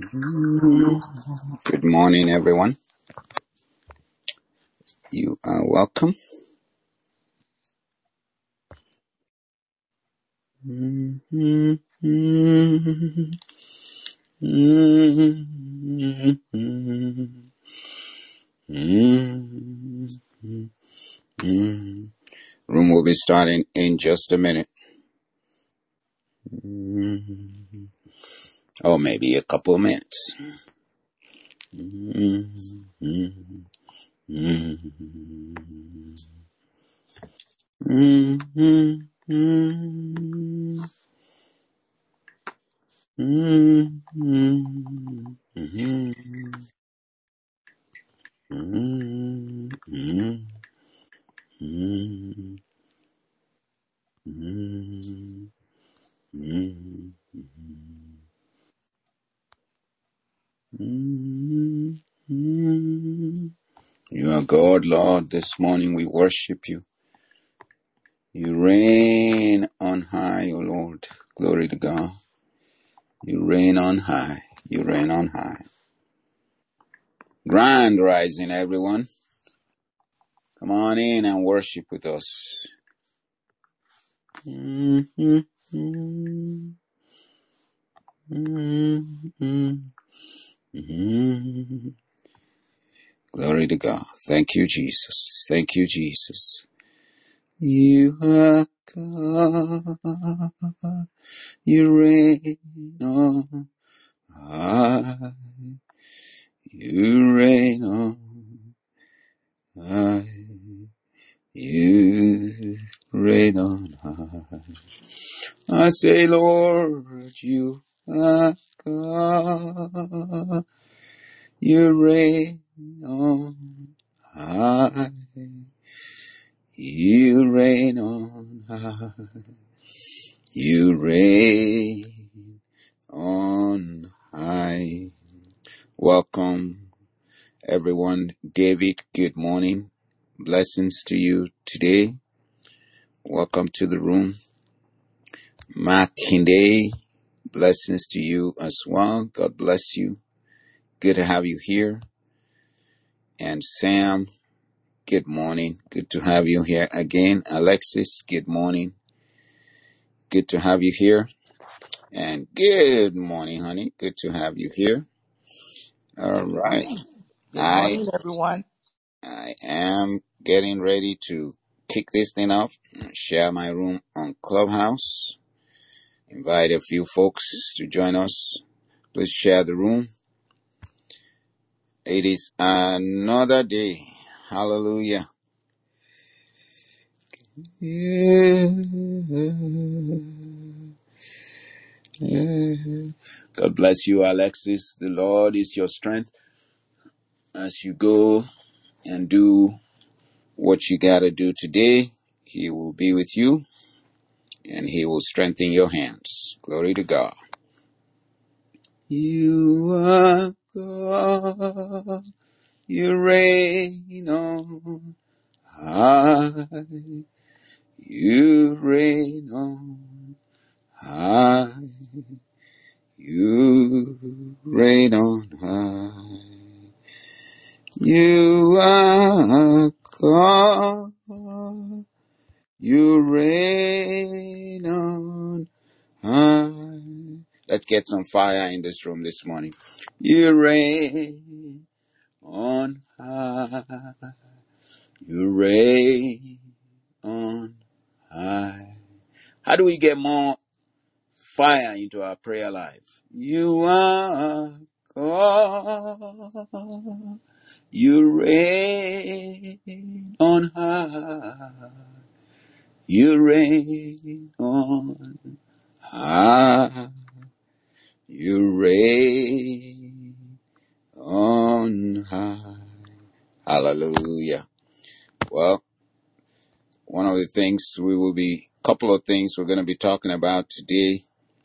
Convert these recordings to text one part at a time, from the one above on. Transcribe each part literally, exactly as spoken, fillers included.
Good morning, everyone. You are welcome. Room will be starting in just a minute. Or maybe a couple of minutes. You are God, Lord. This morning we worship you. You reign on high, O Lord. Glory to God. You reign on high. You reign on high. Grand rising, everyone. Come on in and worship with us. Mm-hmm. Mm-hmm. Mm-hmm. Glory to God. Thank you, Jesus. Thank you, Jesus. You are God. You reign on high. You reign on high. You reign on high. I say, Lord, you are God. You reign on high. You reign on high. You reign on high. Welcome, everyone. David, good morning. Blessings to you today. Welcome to the room. Makinde, blessings to you as well. God bless you. Good to have you here. And Sam, good morning. Good to have you here again. Alexis, good morning. Good to have you here. And good morning, honey. Good to have you here. All right. Good I morning, everyone. I am getting ready to kick this thing off. Share my room on Clubhouse. Invite a few folks to join us. Please share the room. It is another day. Hallelujah. God bless you, Alexis. The Lord is your strength as you go and do what you got to do today. He will be with you and he will strengthen your hands. Glory to God. You are God. You reign on high. You reign on high. You reign on high. You are God. You reign on high. Let's get some fire in this room this morning. You reign on high. You reign on high. How do we get more fire into our prayer life? You are God. You reign on high. You reign on high. You reign on high. Hallelujah. Well, one of the things we will be, couple of things we're going to be talking about today.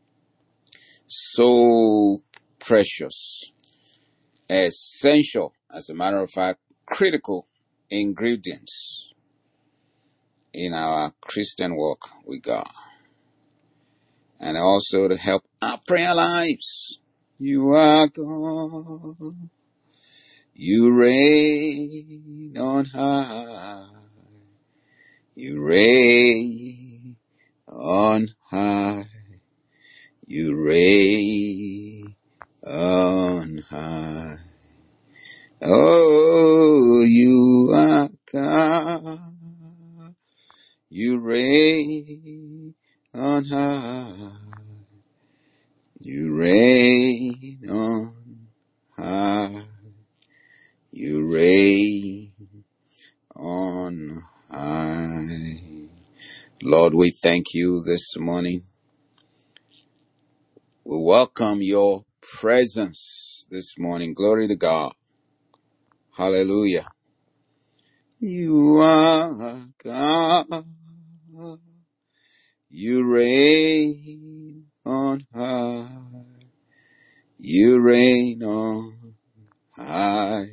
So precious, essential, as a matter of fact, critical ingredients in our Christian walk with God. And also to help our prayer lives. You are God. You reign on high. You reign on high. You reign on high. Oh, you are God. You reign on high. You reign on high. You reign on high. Lord, we thank you this morning. We welcome your presence this morning. Glory to God. Hallelujah. You are God. You reign on high. You reign on high.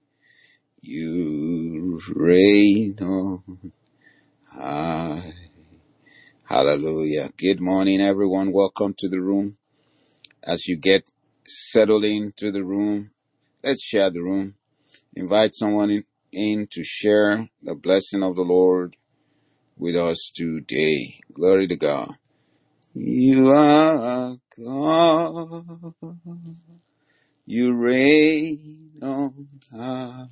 You reign on high. Hallelujah. Good morning, everyone. Welcome to the room. As you get settled into the room, let's share the room. Invite someone in, in to share the blessing of the Lord with us today. Glory to God. You are God. You reign on high.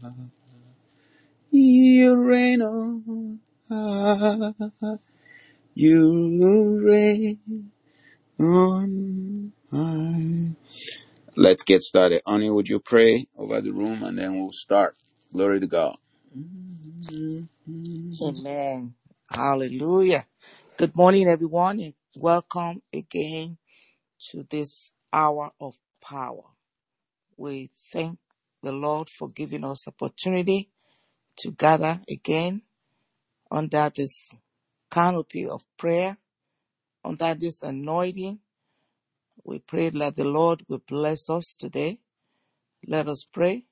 You reign on high. You reign on high. Let's get started. Ani, would you pray over the room and then we'll start. Glory to God. Amen. Hallelujah. Good morning, everyone, and welcome again to this hour of power. We thank the Lord for giving us opportunity to gather again under this canopy of prayer, under this anointing. We pray that the Lord will bless us today. Let us pray.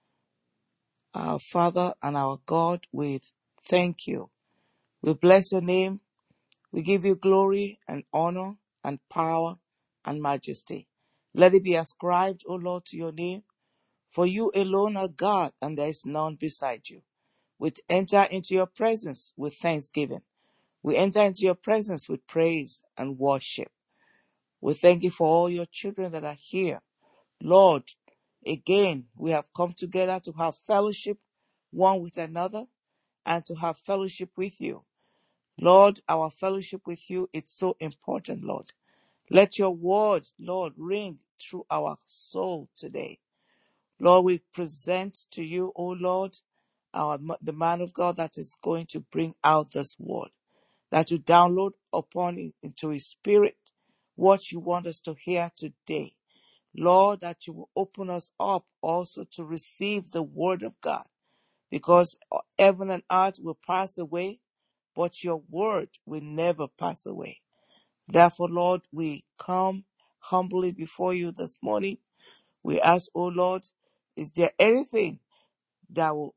Our Father and our God, we thank you. We bless your name. We give you glory and honor and power and majesty. Let it be ascribed, O Lord, to your name. For you alone are God, and there is none beside you. We enter into your presence with thanksgiving. We enter into your presence with praise and worship. We thank you for all your children that are here. Lord, again, we have come together to have fellowship one with another and to have fellowship with you. Lord, our fellowship with you is so important, Lord. Let your word, Lord, ring through our soul today. Lord, we present to you, O Lord, our the man of God that is going to bring out this word, that you download upon it into his spirit what you want us to hear today. Lord, that you will open us up also to receive the word of God, because heaven and earth will pass away, but your word will never pass away. Therefore, Lord, we come humbly before you this morning. We ask, oh Lord, is there anything that will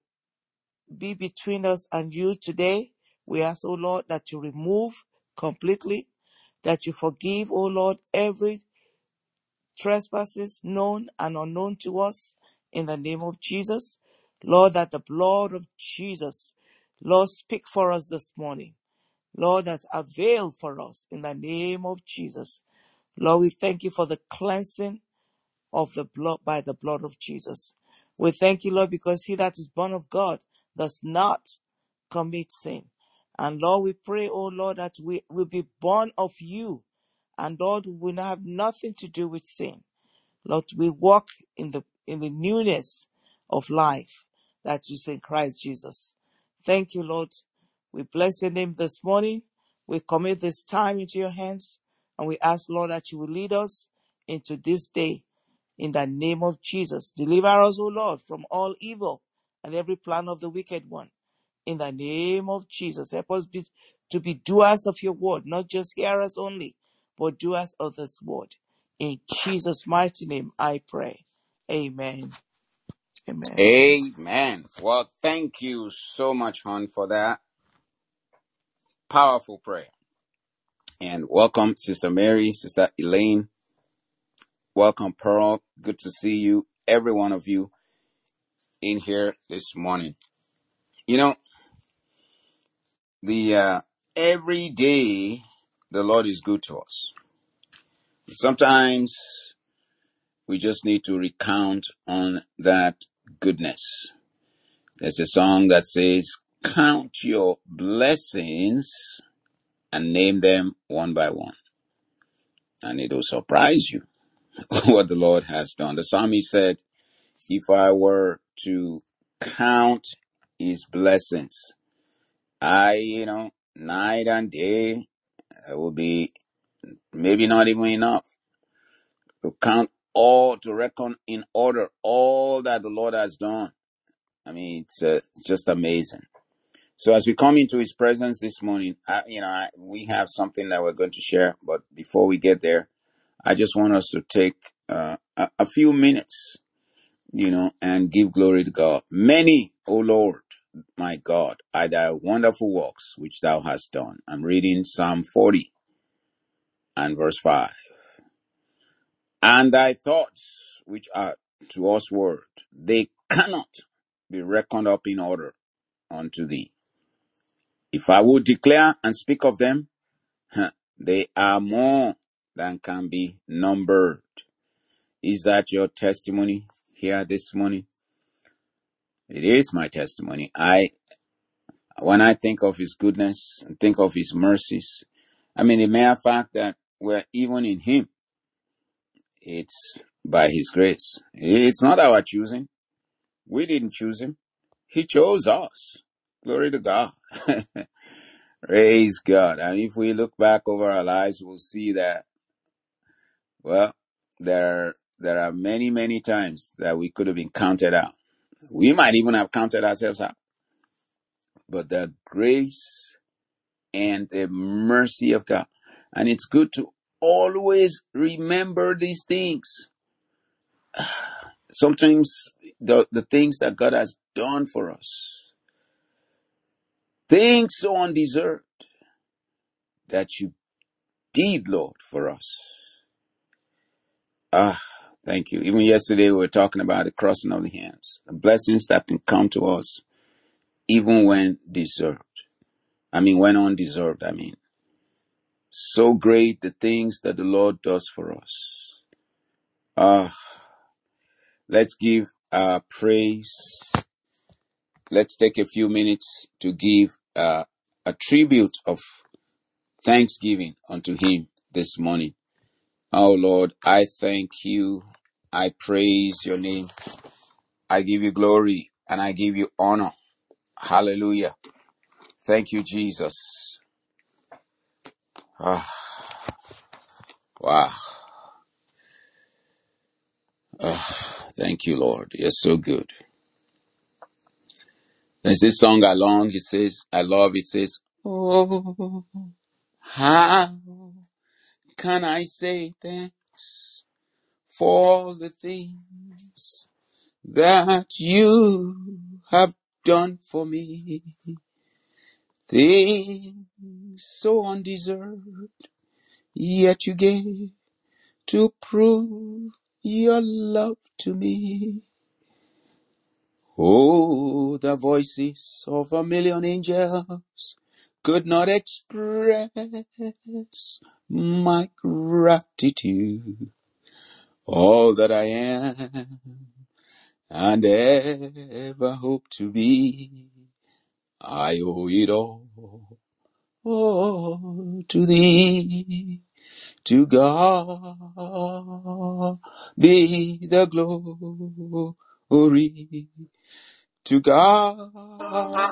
be between us and you today? We ask, oh Lord, that you remove completely, that you forgive, oh Lord, every trespasses known and unknown to us in the name of Jesus. Lord, that the blood of Jesus, Lord, speak for us this morning. Lord, that avail for us in the name of Jesus. Lord, we thank you for the cleansing of the blood by the blood of Jesus. We thank you, Lord, because he that is born of God does not commit sin. And Lord, we pray, oh Lord, that we will be born of you. And Lord, we will have nothing to do with sin. Lord, we walk in the in the newness of life that is in Christ Jesus. Thank you, Lord. We bless your name this morning. We commit this time into your hands, and we ask, Lord, that you will lead us into this day in the name of Jesus. Deliver us, O Lord, from all evil and every plan of the wicked one. In the name of Jesus, help us be, to be doers of your word, not just hearers only, but doers of this word. In Jesus' mighty name, I pray. Amen. Amen. Amen. Well, thank you so much, hon, for that powerful prayer. And welcome, Sister Mary, Sister Elaine. Welcome, Pearl. Good to see you, every one of you in here this morning. You know, the uh, every day the Lord is good to us. Sometimes we just need to recount on that goodness. There's a song that says, "Count your blessings and name them one by one, and it will surprise you what the Lord has done." The psalmist said, if I were to count his blessings, I, you know, night and day, it will be maybe not even enough to count all, to reckon in order all that the Lord has done. I mean, it's uh, just amazing. So as we come into his presence this morning, I, you know, I, we have something that we're going to share. But before we get there, I just want us to take uh, a, a few minutes, you know, and give glory to God. Many, O Lord, my God, are thy wonderful works which thou hast done. I'm reading Psalm forty and verse five. And thy thoughts which are to us word, they cannot be reckoned up in order unto thee. If I would declare and speak of them, they are more than can be numbered. Is that your testimony here this morning? It is my testimony. I, when I think of his goodness and think of his mercies, I mean, the mere fact that we're even in him, it's by his grace. It's not our choosing. We didn't choose him. He chose us. Glory to God. Praise God. And if we look back over our lives, we'll see that, well, there, there are many, many times that we could have been counted out. We might even have counted ourselves out. But the grace and the mercy of God. And it's good to always remember these things. Sometimes the, the things that God has done for us, things so undeserved that you did, Lord, for us. Ah, thank you. Even yesterday we were talking about the crossing of the hands, the blessings that can come to us even when deserved. I mean, when undeserved, I mean. So great the things that the Lord does for us. Ah, let's give uh, praise. Let's take a few minutes to give uh, a tribute of thanksgiving unto him this morning. Oh Lord, I thank you. I praise your name. I give you glory and I give you honor. Hallelujah. Thank you, Jesus. Ah, wow. Ah, thank you, Lord. You're so good. There's this song along, it says, I love it, says, oh, how can I say thanks for the things that you have done for me? Things so undeserved, yet you gave to prove your love to me. Oh, the voices of a million angels could not express my gratitude. All that I am and ever hope to be, I owe it all, all to thee. To God be the glory. To God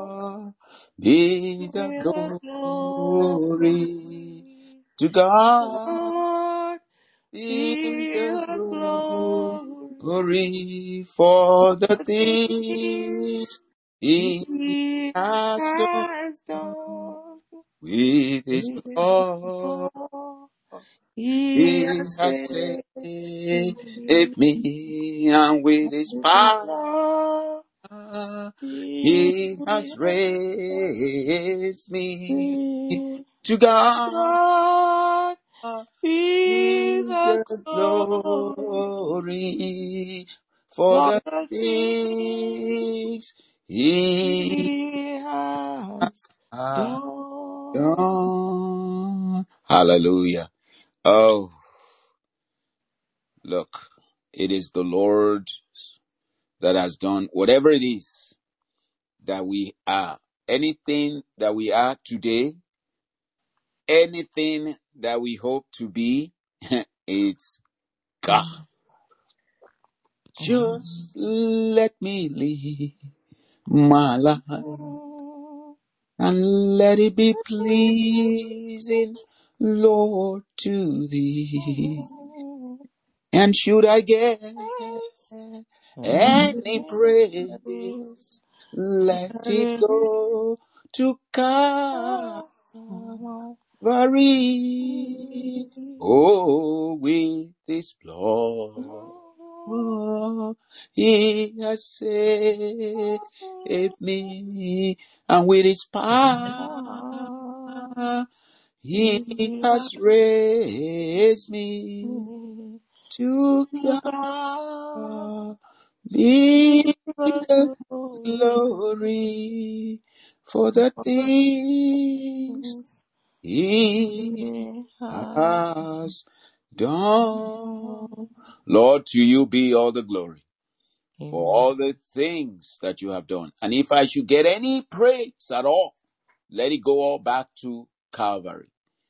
be the The glory. glory. To God God be be the the glory. glory for the The things things he he has done has done. with his With blood. God, he He has has saved saved me. me, and with his With his power blood, he he has has raised me. saved me. To God God be be the glory for for the the things things he He has has done. done. Hallelujah. Oh, look, it is the Lord that has done whatever it is that we are. Anything that we are today, anything that we hope to be, it's God. Just let me live my life and let it be pleasing, Lord, to thee. And should I get any praise, let it go to Calvary. Oh, with this blood, he has saved me, and with his power, he has raised me to God. Be the glory for the things he has done. Lord, to you be all the glory for all the things that you have done. And if I should get any praise at all, let it go all back to Calvary.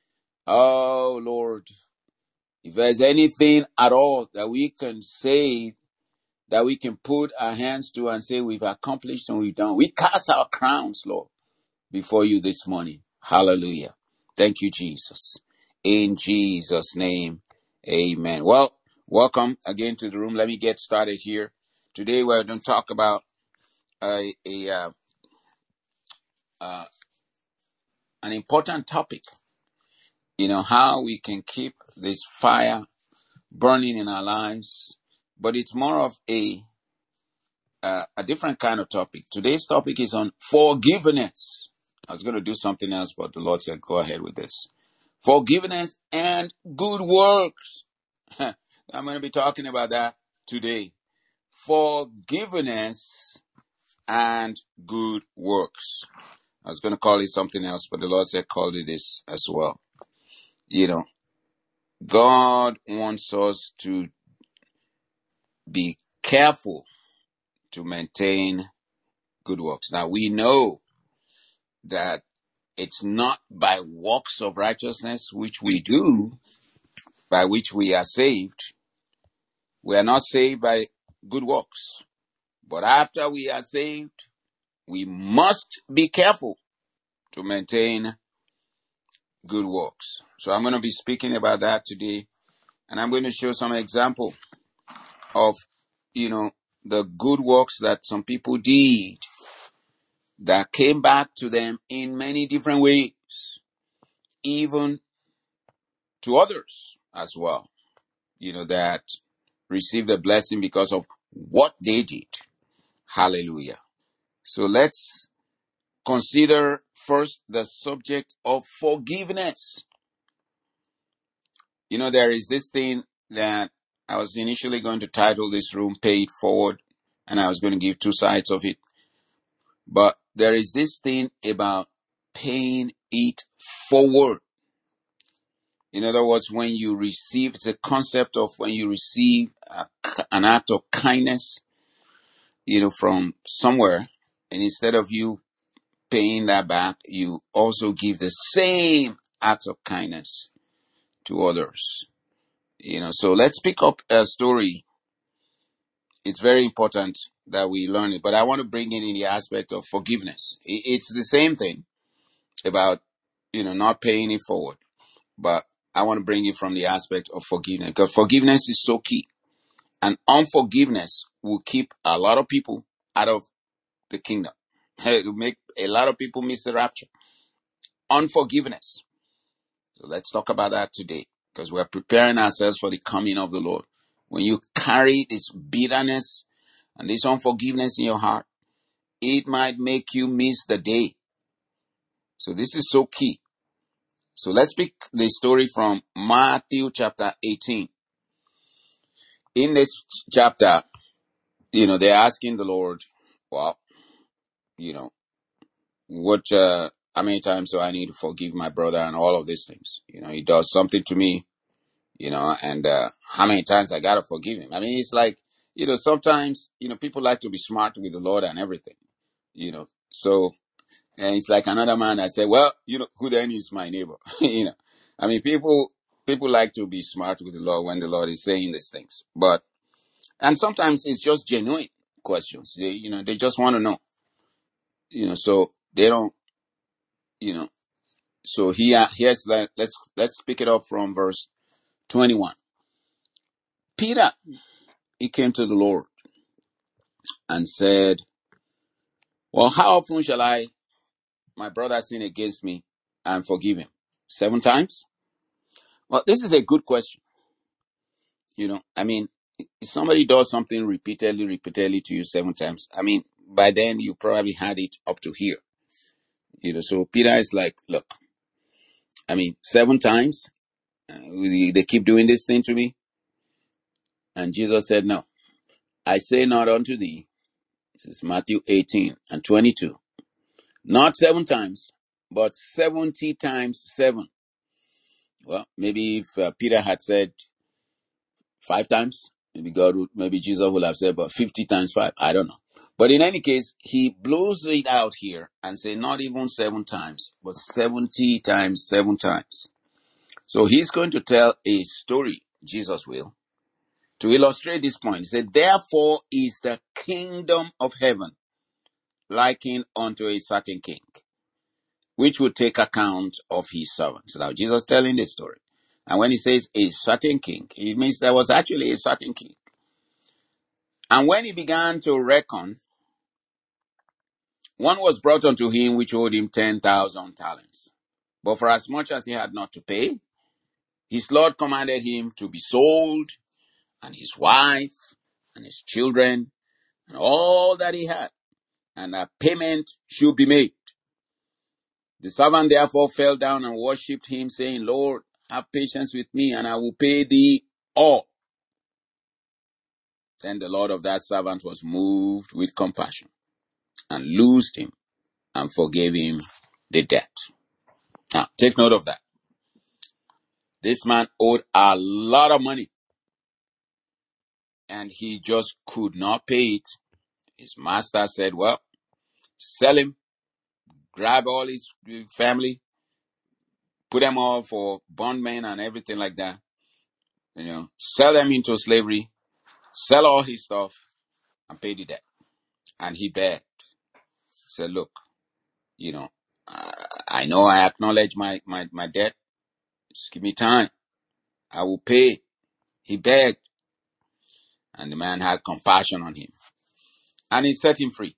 Oh, Lord, if there's anything at all that we can say, that we can put our hands to and say we've accomplished and we've done, we cast our crowns, Lord, before you this morning. Hallelujah. Thank you, Jesus. In Jesus' name, amen. Well, welcome again to the room. Let me get started here. Today we're going to talk about a, a uh, uh, an important topic. You know, how we can keep this fire burning in our lives, but it's more of a uh, a different kind of topic. Today's topic is on forgiveness. I was going to do something else, but the Lord said, go ahead with this. Forgiveness and good works. I'm going to be talking about that today. Forgiveness and good works. I was going to call it something else, but the Lord said, call it this as well. You know, God wants us to be careful to maintain good works. Now, we know that it's not by works of righteousness which we do, by which we are saved. We are not saved by good works. But after we are saved, we must be careful to maintain good works. So I'm going to be speaking about that today. And I'm going to show some example of, you know, the good works that some people did that came back to them in many different ways, even to others as well, you know, that received a blessing because of what they did. Hallelujah. So let's consider first the subject of forgiveness. You know, there is this thing that I was initially going to title this room Pay It Forward, and I was going to give two sides of it. But there is this thing about paying it forward. In other words, when you receive, it's a concept of when you receive a, an act of kindness, you know, from somewhere, and instead of you paying that back, you also give the same act of kindness to others. You know, so let's pick up a story. It's very important that we learn it, but I want to bring in in the aspect of forgiveness. It's the same thing about, you know, not paying it forward, but I want to bring it from the aspect of forgiveness, because forgiveness is so key, and unforgiveness will keep a lot of people out of the kingdom. It will make a lot of people miss the rapture. Unforgiveness. So let's talk about that today, because we're preparing ourselves for the coming of the Lord. When you carry this bitterness and this unforgiveness in your heart, it might make you miss the day. So this is so key. So let's pick the story from Matthew chapter eighteen. in this chapter, you know, they're asking the Lord, well, you know, what, uh, how many times do I need to forgive my brother and all of these things? You know, he does something to me, you know, and, uh, how many times I gotta forgive him? I mean, it's like, you know, sometimes, you know, people like to be smart with the Lord and everything, you know, so, and it's like another man that said, well, you know, who then is my neighbor? You know, I mean, people, people like to be smart with the Lord when the Lord is saying these things, but, and sometimes it's just genuine questions. They, you know, they just want to know, you know, so they don't, you know, so here, here's like, let's, let's pick it up from verse twenty-one. Peter, he came to the Lord and said, well, how often shall I, my brother sin against me and forgive him? Seven times? Well, this is a good question. You know, I mean, if somebody does something repeatedly, repeatedly to you seven times, I mean, by then you probably had it up to here. You know, so Peter is like, look, I mean, seven times, uh, they keep doing this thing to me. And Jesus said, no, I say not unto thee. This is Matthew eighteen and twenty-two. Not seven times, but seventy times seven. Well, maybe if uh, Peter had said five times, maybe God would, maybe Jesus would have said, but fifty times five. I don't know. But in any case, he blows it out here and say not even seven times, but seventy times seven times. So he's going to tell a story, Jesus will, to illustrate this point. He said, therefore is the kingdom of heaven likened unto a certain king, which would take account of his servants. Now, Jesus telling this story. And when he says a certain king, it means there was actually a certain king. And when he began to reckon, one was brought unto him which owed him ten thousand talents. But for as much as he had not to pay, his Lord commanded him to be sold, and his wife, and his children, and all that he had, and that payment should be made. The servant therefore fell down and worshipped him, saying, Lord, have patience with me, and I will pay thee all. Then the Lord of that servant was moved with compassion, and loosed him, and forgave him the debt. Now, take note of that. This man owed a lot of money, and he just could not pay it. His master said, well, sell him, grab all his family, put them all for bondmen and everything like that. You know, sell them into slavery, sell all his stuff, and pay the debt. And he begged. He said, look, you know, I, I know I acknowledge my, my, my debt. Just give me time. I will pay. He begged. And the man had compassion on him. And he set him free.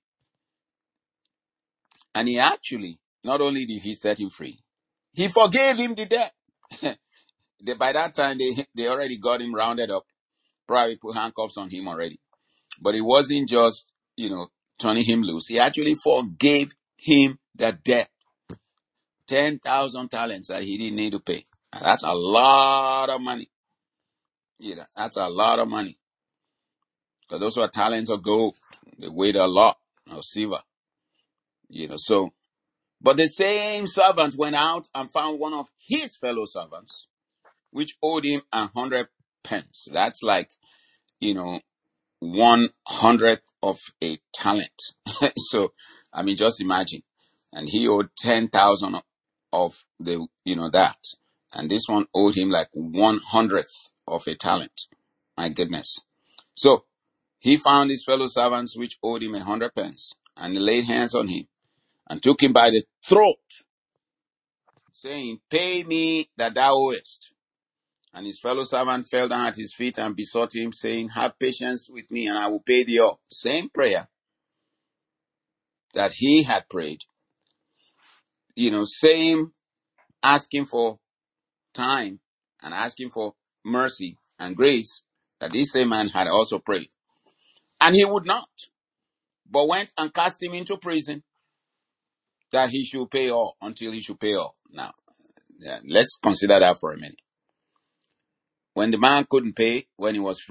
And he actually, not only did he set him free, he forgave him the debt. they, by that time, they, they already got him rounded up. Probably put handcuffs on him already. But it wasn't just, you know, turning him loose. He actually forgave him the debt. ten thousand talents that he didn't need to pay. And that's a lot of money. Yeah, that's a lot of money. Because those were talents of gold. They weighed a lot, or silver. You know, so, but the same servant went out and found one of his fellow servants, which owed him a hundred pence. That's like, you know, one hundredth of a talent. So, I mean, just imagine. And he owed ten thousand of the, you know, that. And this one owed him like one hundredth of a talent. My goodness. So, he found his fellow servants which owed him a hundred pence, and laid hands on him, and took him by the throat, saying, pay me that thou owest. And his fellow servant fell down at his feet and besought him, saying, have patience with me, and I will pay thee all. Same prayer that he had prayed. You know, same asking for time and asking for mercy and grace that this same man had also prayed. And he would not, but went and cast him into prison, that he should pay all, until he should pay all. Now, yeah, let's consider that for a minute. When the man couldn't pay, when he was free,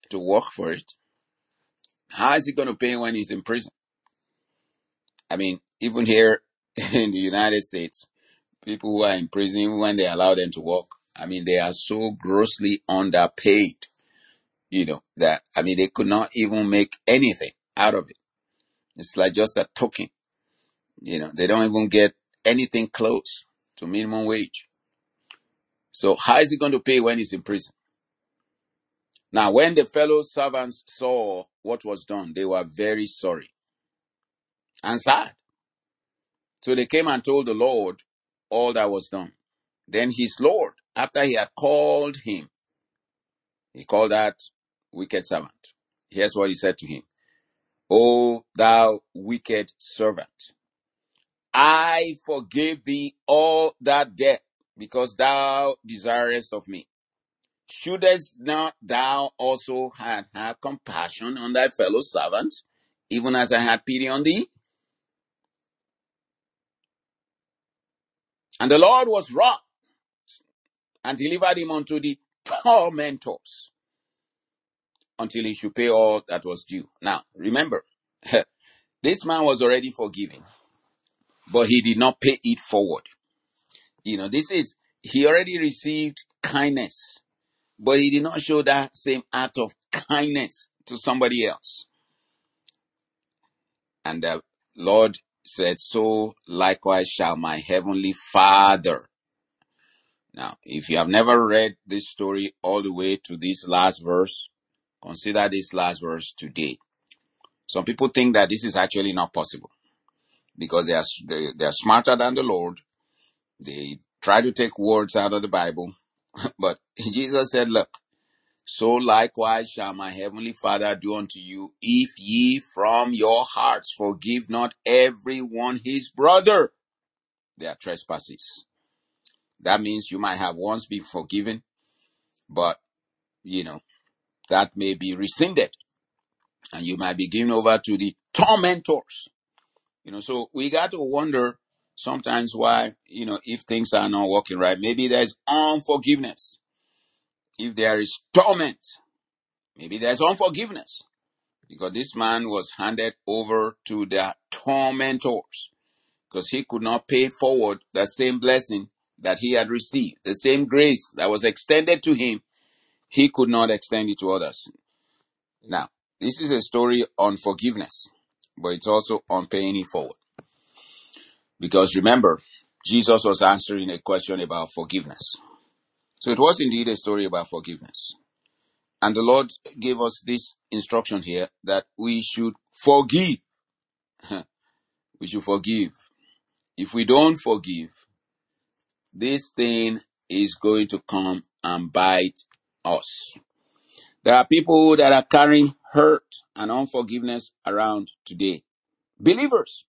to work for it, how is he going to pay when he's in prison? I mean, even here in the United States, people who are in prison, even when they allow them to work, I mean, they are so grossly underpaid, you know, that, I mean, they could not even make anything out of it. It's like just a token, you know, they don't even get anything close to minimum wage. So how is he going to pay when he's in prison? Now, when the fellow servants saw what was done, they were very sorry and sad. So they came and told the Lord all that was done. Then his Lord, after he had called him, he called that wicked servant. Here's what he said to him. O thou wicked servant, I forgave thee all that debt, because thou desirest of me. Shouldest not thou also have had compassion on thy fellow servant, even as I had pity on thee? And the Lord was wroth, and delivered him unto the tormentors, until he should pay all that was due. Now, remember, this man was already forgiven, but he did not pay it forward. You know, this is, he already received kindness, but he did not show that same act of kindness to somebody else. And the Lord said, so likewise shall my heavenly Father. Now, if you have never read this story all the way to this last verse, consider this last verse today. Some people think that this is actually not possible because they are, they, they are smarter than the Lord. They try to take words out of the Bible. But Jesus said, look, so likewise shall my heavenly Father do unto you, if ye from your hearts forgive not every one his brother their trespasses. That means you might have once been forgiven, but, you know, that may be rescinded. And you might be given over to the tormentors. You know, so we got to wonder sometimes why, you know, if things are not working right, maybe there's unforgiveness. If there is torment, maybe there's unforgiveness. Because this man was handed over to the tormentors. Because he could not pay forward the same blessing that he had received. The same grace that was extended to him, he could not extend it to others. Now, this is a story on forgiveness, but it's also on paying it forward. Because remember, Jesus was answering a question about forgiveness. So it was indeed a story about forgiveness. And the Lord gave us this instruction here that we should forgive. We should forgive. If we don't forgive, this thing is going to come and bite us. There are people that are carrying hurt and unforgiveness around today. Believers.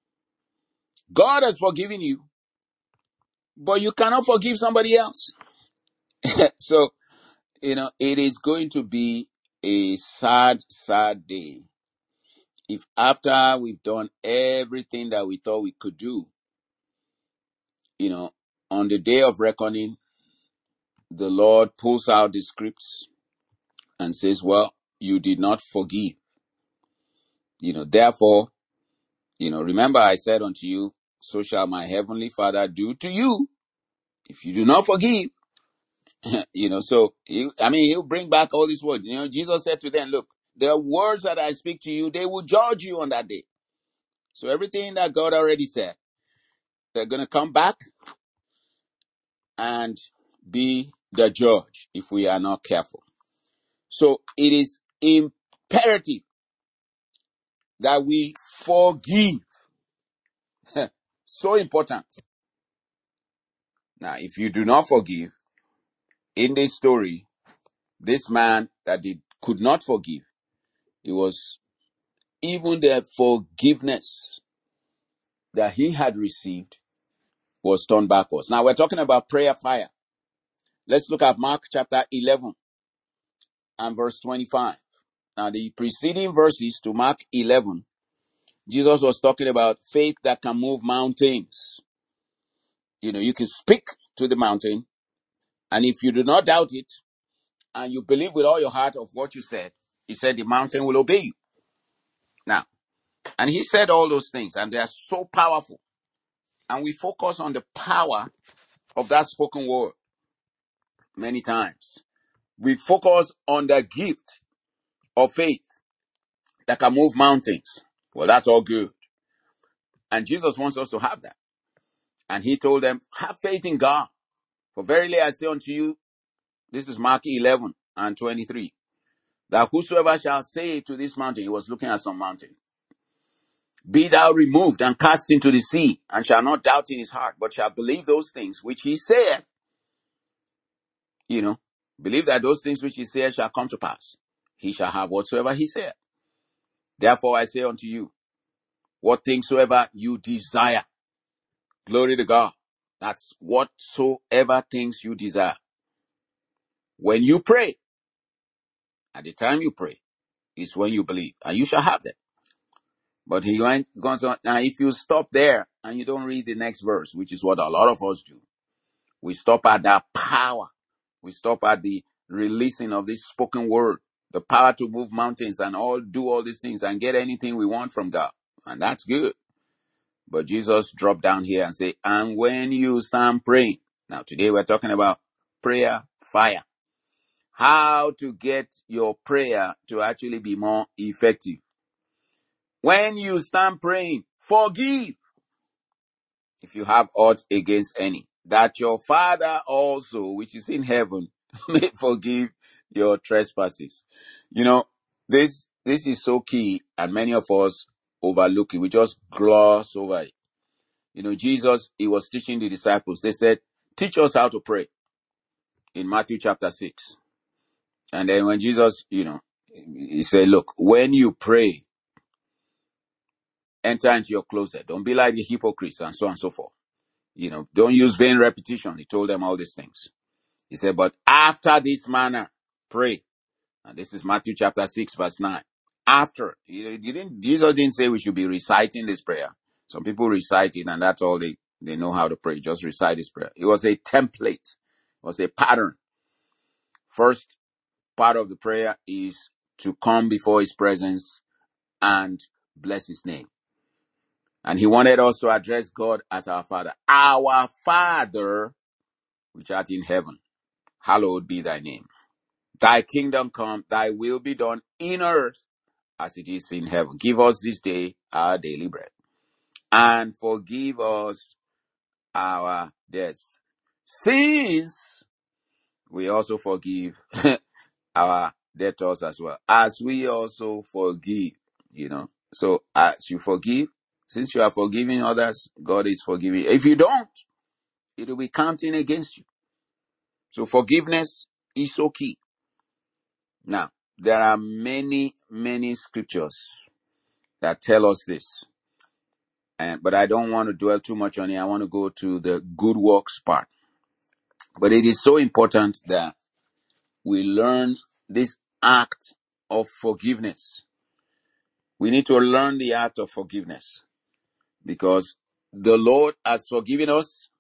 God has forgiven you, but you cannot forgive somebody else. So, you know, it is going to be a sad, sad day if after we've done everything that we thought we could do, you know, on the day of reckoning, the Lord pulls out the scripts and says, well, you did not forgive. You know, therefore, you know, remember I said unto you, so shall my heavenly Father do to you if you do not forgive. You know, so, he, I mean, he'll bring back all these words. You know, Jesus said to them, look, the words that I speak to you, they will judge you on that day. So everything that God already said, they're going to come back and be the judge if we are not careful. So it is imperative that we forgive. So important. Now, if you do not forgive, in this story, this man that did, could not forgive, it was even the forgiveness that he had received was turned backwards. Now, we're talking about prayer fire. Let's look at Mark chapter eleven and verse twenty-five. Now, the preceding verses to Mark eleven, Jesus was talking about faith that can move mountains. You know, you can speak to the mountain, and if you do not doubt it, and you believe with all your heart of what you said, he said the mountain will obey you. Now, and he said all those things, and they are so powerful. And we focus on the power of that spoken word many times. We focus on the gift of faith that can move mountains. Well, that's all good. And Jesus wants us to have that. And he told them, have faith in God. For verily I say unto you, this is Mark eleven and twenty-three, that whosoever shall say to this mountain, he was looking at some mountain, be thou removed and cast into the sea, and shall not doubt in his heart, but shall believe those things which he saith, you know, believe that those things which he saith shall come to pass. He shall have whatsoever he said. Therefore I say unto you, what things soever you desire. Glory to God. That's whatsoever things you desire. When you pray, at the time you pray, is when you believe, and you shall have them. But he went, goes on. Now, if you stop there and you don't read the next verse, which is what a lot of us do, we stop at that power. We stop at the releasing of this spoken word, the power to move mountains and all do all these things and get anything we want from God. And that's good. But Jesus dropped down here and said, and when you stand praying. Now, today we're talking about prayer fire. How to get your prayer to actually be more effective. When you stand praying, forgive if you have aught against any, that your Father also, which is in heaven, may forgive your trespasses. You know, this this is so key, and many of us overlook it. We just gloss over it. You know, Jesus, he was teaching the disciples. They said, teach us how to pray in Matthew chapter six. And then when Jesus, you know, he said, look, when you pray, enter into your closet. Don't be like the hypocrites and so on and so forth. You know, don't use vain repetition. He told them all these things. He said, but after this manner, pray. And this is Matthew chapter six, verse nine. After, he, he didn't, Jesus didn't say we should be reciting this prayer. Some people recite it and that's all they, they know how to pray. Just recite this prayer. It was a template. It was a pattern. First part of the prayer is to come before his presence and bless his name. And he wanted us to address God as our Father. Our Father, which art in heaven, hallowed be thy name. Thy kingdom come, thy will be done in earth as it is in heaven. Give us this day our daily bread. And forgive us our debts, since we also forgive our debtors as well, as we also forgive, you know. So as you forgive, since you are forgiving others, God is forgiving. If you don't, it will be counting against you. So forgiveness is so key. Now, there are many, many scriptures that tell us this. And, but I don't want to dwell too much on it. I want to go to the good works part. But it is so important that we learn this act of forgiveness. We need to learn the act of forgiveness because the Lord has forgiven us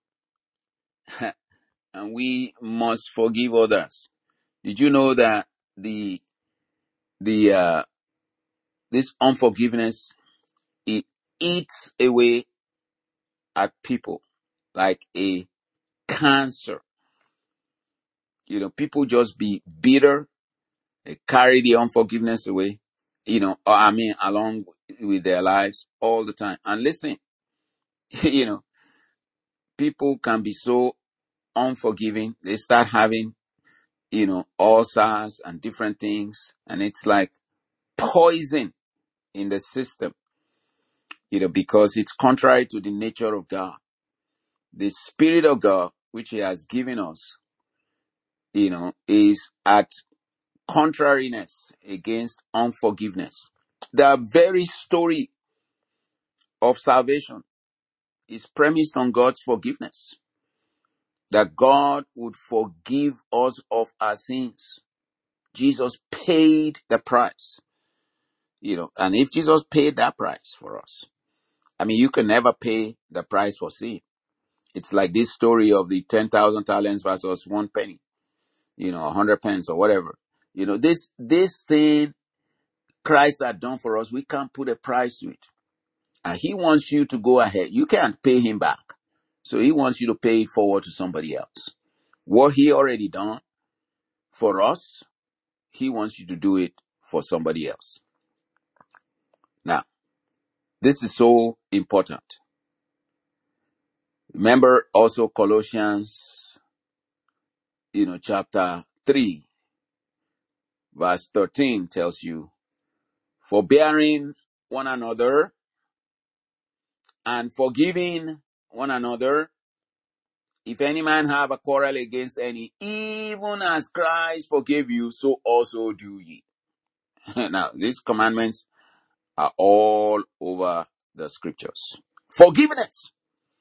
and we must forgive others. Did you know that the, the, uh, this unforgiveness, it eats away at people like a cancer. You know, people just be bitter. They carry the unforgiveness away, you know, or I mean, along with their lives all the time. And listen, you know, people can be so unforgiving. They start having, you know, ulcers and different things. And it's like poison in the system, you know, because it's contrary to the nature of God. The Spirit of God, which he has given us, you know, is at contrariness against unforgiveness. The very story of salvation is premised on God's forgiveness. That God would forgive us of our sins. Jesus paid the price. You know, and if Jesus paid that price for us, I mean, you can never pay the price for sin. It's like this story of the ten thousand talents versus one penny. you know, a hundred pence or whatever. You know, this, this thing Christ had done for us, we can't put a price to it. And he wants you to go ahead. You can't pay him back. So he wants you to pay it forward to somebody else. What he already done for us, he wants you to do it for somebody else. Now, this is so important. Remember also Colossians, you know, chapter three, verse thirteen tells you, forbearing one another and forgiving one another, if any man have a quarrel against any, even as Christ forgave you, so also do ye. Now, these commandments are all over the scriptures. Forgiveness.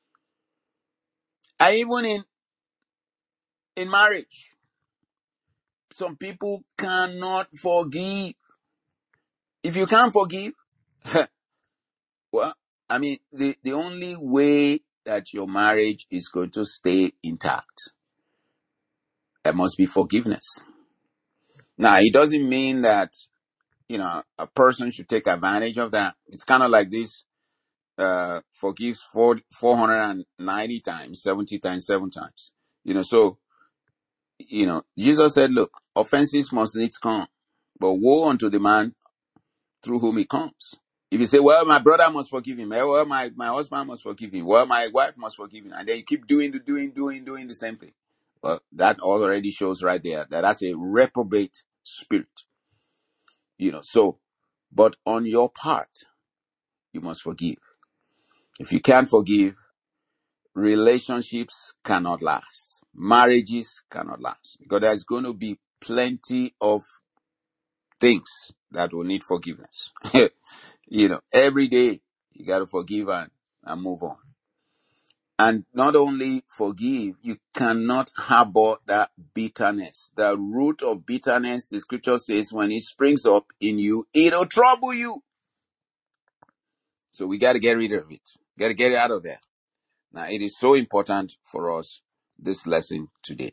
And even in, in marriage, some people cannot forgive. If you can't forgive, well, I mean, the, the only way that your marriage is going to stay intact, there must be forgiveness. Now, it doesn't mean that, you know, a person should take advantage of that. It's kind of like this, uh, forgives four, four hundred ninety times, seventy times, seven times. You know, so, you know, Jesus said, look, offenses must needs come, but woe unto the man through whom it comes. If you say, well, my brother must forgive him, well, my, my husband must forgive him, well, my wife must forgive him, and then you keep doing, doing, doing, doing the same thing. Well, that already shows right there that that's a reprobate spirit. You know, so, but on your part, you must forgive. If you can't forgive, relationships cannot last. Marriages cannot last. Because there's going to be plenty of things that will need forgiveness. You know, every day you got to forgive and, and move on. And not only forgive, you cannot harbor that bitterness. The root of bitterness, the scripture says, when it springs up in you, it'll trouble you. So we got to get rid of it. Got to get it out of there. Now, it is so important for us, this lesson today.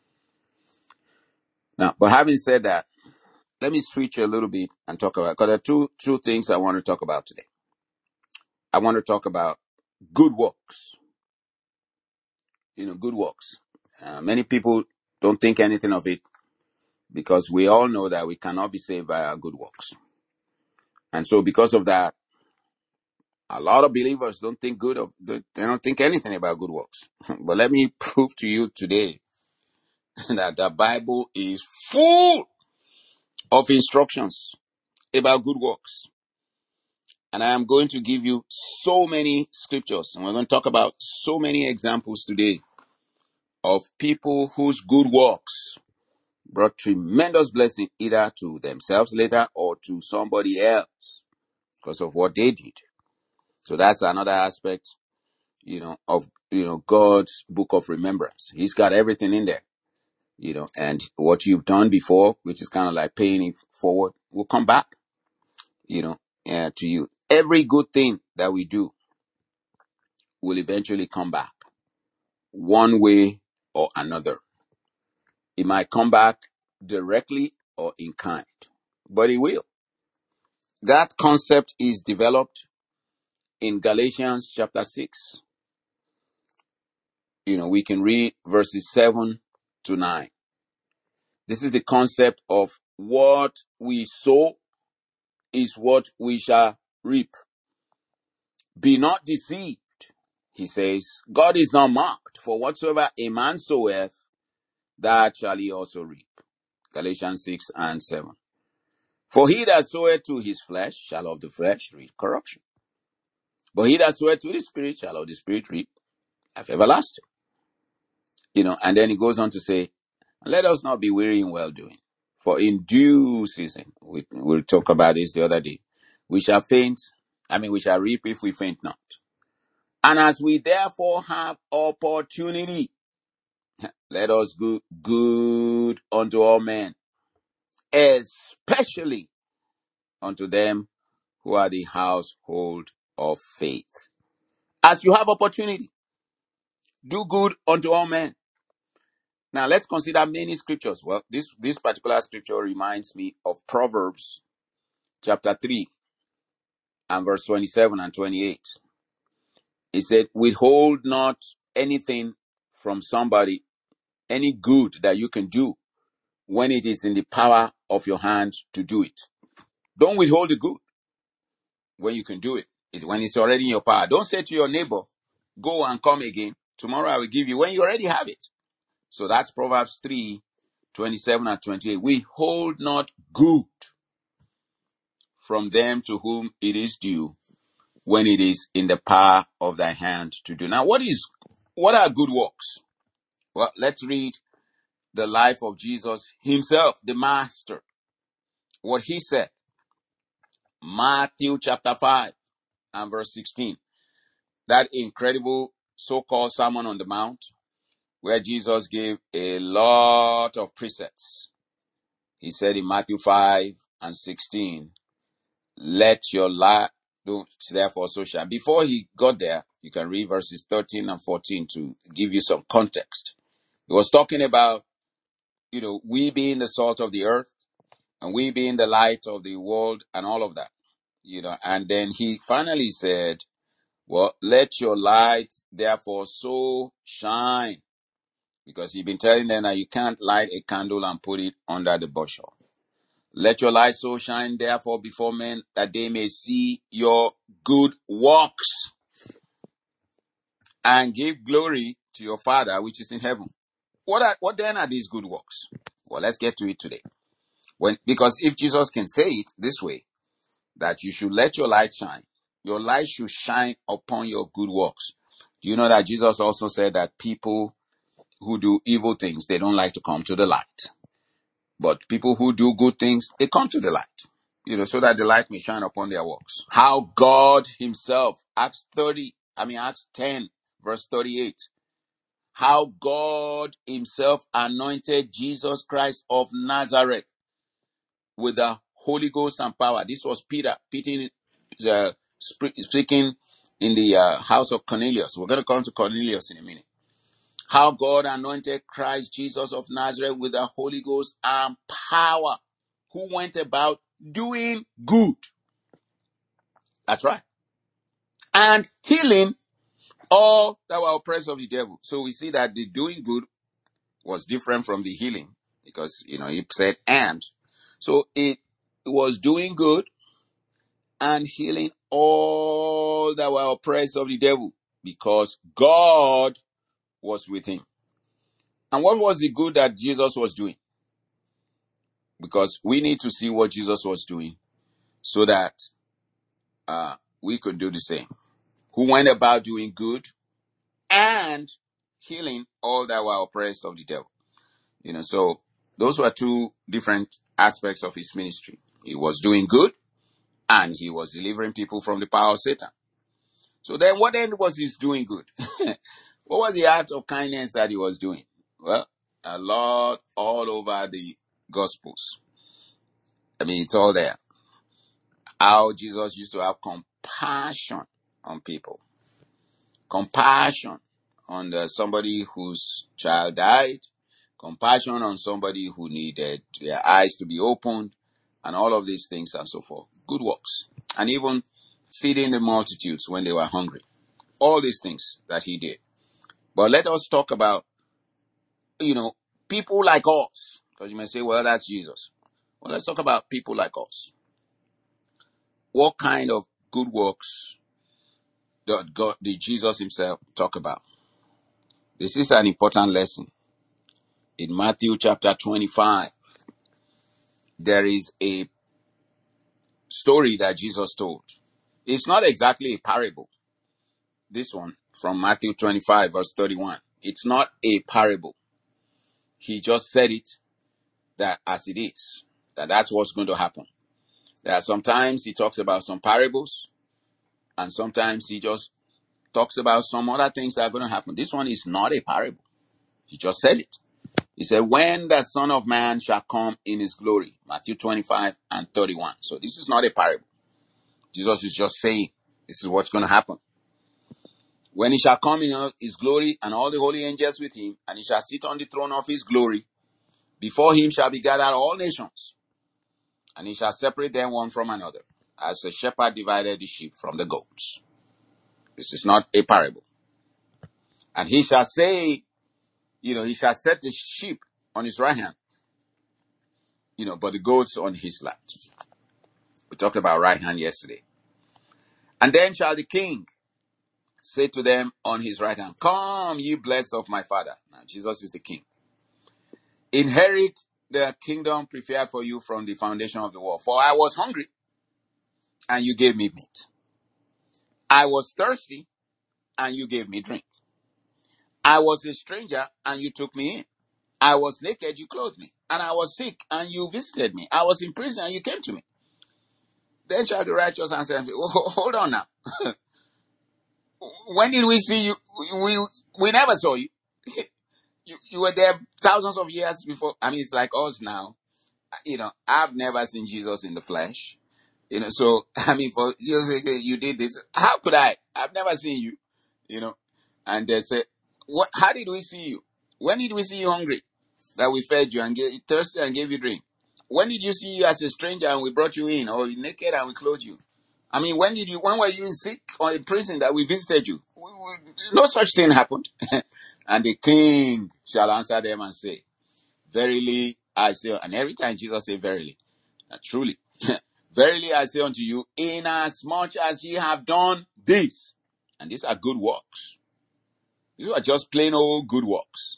Now, but having said that, let me switch a little bit and talk about, because there are two, two things I want to talk about today. I want to talk about good works. You know, good works. Uh, many people don't think anything of it because we all know that we cannot be saved by our good works. And so because of that, a lot of believers don't think good of, they don't think anything about good works. But let me prove to you today that the Bible is full of instructions about good works. And I am going to give you so many scriptures, and we're going to talk about so many examples today of people whose good works brought tremendous blessing either to themselves later or to somebody else because of what they did. So that's another aspect, you know, of, you know, God's book of remembrance. He's got everything in there, you know, and what you've done before, which is kind of like paying it forward, will come back, you know, uh, to you. Every good thing that we do will eventually come back one way or another. It might come back directly or in kind, but it will. That concept is developed in Galatians chapter six. You know, we can read verses seven to nine. This is the concept of what we sow is what we shall reap. Be not deceived, he says. God is not mocked, for whatsoever a man soweth, that shall he also reap. Galatians six and seven. For he that soweth to his flesh shall of the flesh reap corruption. But he that soweth to the Spirit shall of the Spirit reap life everlasting. You know, and then he goes on to say, let us not be weary in well doing. For in due season, we, we'll talk about this the other day, we shall faint, I mean, we shall reap if we faint not. And as we therefore have opportunity, let us do good unto all men, especially unto them who are the household of faith. As you have opportunity, do good unto all men. Now let's consider many scriptures. Well, this, this particular scripture reminds me of Proverbs chapter three and verse twenty-seven and twenty-eight. It said, withhold not anything from somebody, any good that you can do when it is in the power of your hand to do it. Don't withhold the good when you can do it. It's when it's already in your power. Don't say to your neighbor, go and come again. Tomorrow I will give you when you already have it. So that's Proverbs three, twenty-seven and twenty-eight. Withhold not good from them to whom it is due when it is in the power of thy hand to do. Now, what is, what are good works? Well, let's read the life of Jesus himself, the master. What he said, Matthew chapter five and verse sixteen. That incredible so-called Sermon on the Mount, where Jesus gave a lot of precepts. He said in Matthew five and sixteen, let your light therefore so shine. Before he got there, you can read verses thirteen and fourteen to give you some context. He was talking about, you know, we being the salt of the earth and we being the light of the world and all of that, you know. And then he finally said, well, let your light therefore so shine, because he'd been telling them that you can't light a candle and put it under the bushel. Let your light so shine therefore before men that they may see your good works and give glory to your Father which is in heaven. What are, what then are these good works? Well, let's get to it today. When, because if Jesus can say it this way, that you should let your light shine, your light should shine upon your good works. Do you know that Jesus also said that people who do evil things, they don't like to come to the light. But people who do good things, they come to the light, you know, so that the light may shine upon their works. How God himself, Acts thirty, I mean Acts ten, verse thirty-eight. How God himself anointed Jesus Christ of Nazareth with the Holy Ghost and power. This was Peter, Peter uh, speaking in the uh, house of Cornelius. We're going to come to Cornelius in a minute. How God anointed Christ Jesus of Nazareth with the Holy Ghost and power, who went about doing good. That's right. And healing all that were oppressed of the devil. So we see that the doing good was different from the healing, because, you know, he said and. So it was doing good and healing all that were oppressed of the devil, because God was with him. And what was the good that Jesus was doing? Because we need to see what Jesus was doing so that uh, we could do the same. Who went about doing good and healing all that were oppressed of the devil. You know, so those were two different aspects of his ministry. He was doing good and he was delivering people from the power of Satan. So then what then was he doing good? What was the act of kindness that he was doing? Well, a lot all over the Gospels. I mean, it's all there. How Jesus used to have compassion on people. Compassion on the, somebody whose child died. Compassion on somebody who needed their eyes to be opened. And all of these things and so forth. Good works. And even feeding the multitudes when they were hungry. All these things that he did. But let us talk about, you know, people like us. Because you may say, well, that's Jesus. Well, let's talk about people like us. What kind of good works did, God, did Jesus himself talk about? This is an important lesson. In Matthew chapter twenty-five, there is a story that Jesus told. It's not exactly a parable. This one from Matthew twenty-five verse thirty-one. It's not a parable. He just said it that as it is, that that's what's going to happen. There are sometimes he talks about some parables, and sometimes he just talks about some other things that are going to happen. This one is not a parable. He just said it. He said, when the Son of Man shall come in his glory. Matthew twenty-five and thirty-one. So this is not a parable. Jesus is just saying, this is what's going to happen. When he shall come in his glory and all the holy angels with him, and he shall sit on the throne of his glory, before him shall be gathered all nations, and he shall separate them one from another, as a shepherd divided the sheep from the goats. This is not a parable. And he shall say, you know, he shall set the sheep on his right hand, you know, but the goats on his left. We talked about right hand yesterday. And then shall the king say to them on his right hand, come, ye blessed of my father. Now, Jesus is the king. Inherit the kingdom prepared for you from the foundation of the world. For I was hungry, and you gave me meat. I was thirsty, and you gave me drink. I was a stranger, and you took me in. I was naked, you clothed me. And I was sick, and you visited me. I was in prison, and you came to me. Then shall the righteous answer, hold on now. When did we see you? We we never saw you. you. You were there thousands of years before. I mean, it's like us now. You know, I've never seen Jesus in the flesh. You know, so, I mean, for you say you did this. How could I? I've never seen you. You know, and they say, what? How did we see you? When did we see you hungry? That we fed you and gave you thirsty and gave you drink. When did you see you as a stranger and we brought you in, or naked and we clothed you? I mean, when did you? When were you sick or in prison that we visited you? We, we, no such thing happened. And the king shall answer them and say, verily I say, and every time Jesus say verily, uh, truly, verily I say unto you, inasmuch as ye have done this, and these are good works. These are just plain old good works.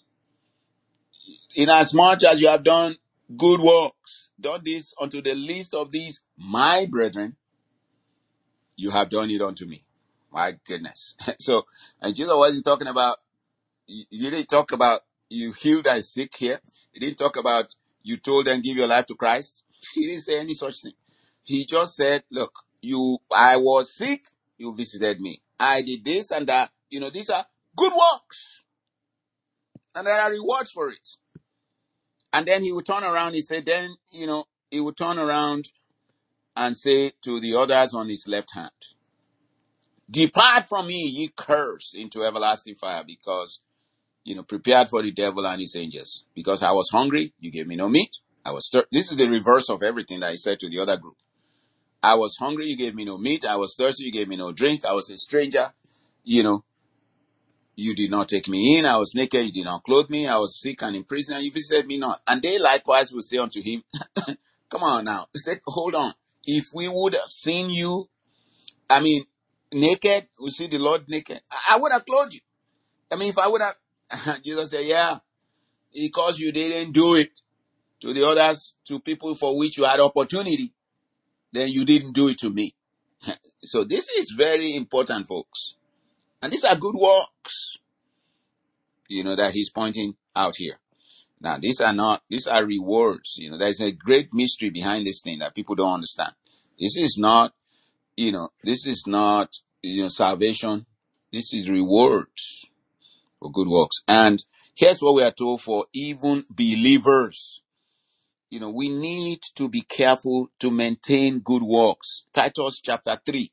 Inasmuch as you have done good works, done this unto the least of these, my brethren, you have done it unto me. My goodness. So, and Jesus wasn't talking about, he didn't talk about you healed that sick here. He didn't talk about you told them give your life to Christ. He didn't say any such thing. He just said, look, you, I was sick, you visited me. I did this and that. You know, these are good works. And there are rewards for it. And then he would turn around, he said, then, you know, he would turn around and say to the others on his left hand, depart from me, ye cursed, into everlasting fire, because, you know, prepared for the devil and his angels. Because I was hungry, you gave me no meat. I was thir- This is the reverse of everything that he said to the other group. I was hungry, you gave me no meat. I was thirsty, you gave me no drink. I was a stranger, you know, you did not take me in. I was naked, you did not clothe me. I was sick and in prison, and you visited me not. And they likewise will say unto him, come on now, say, hold on. If we would have seen you, I mean, naked, we see the Lord naked, I, I would have clothed you. I mean, if I would have, Jesus said, yeah, because you didn't do it to the others, to people for which you had opportunity, then you didn't do it to me. So this is very important, folks. And these are good works, you know, that he's pointing out here. Now, these are not, these are rewards. You know, there's a great mystery behind this thing that people don't understand. This is not, you know, this is not, you know, salvation. This is rewards for good works. And here's what we are told for even believers. You know, we need to be careful to maintain good works. Titus chapter three.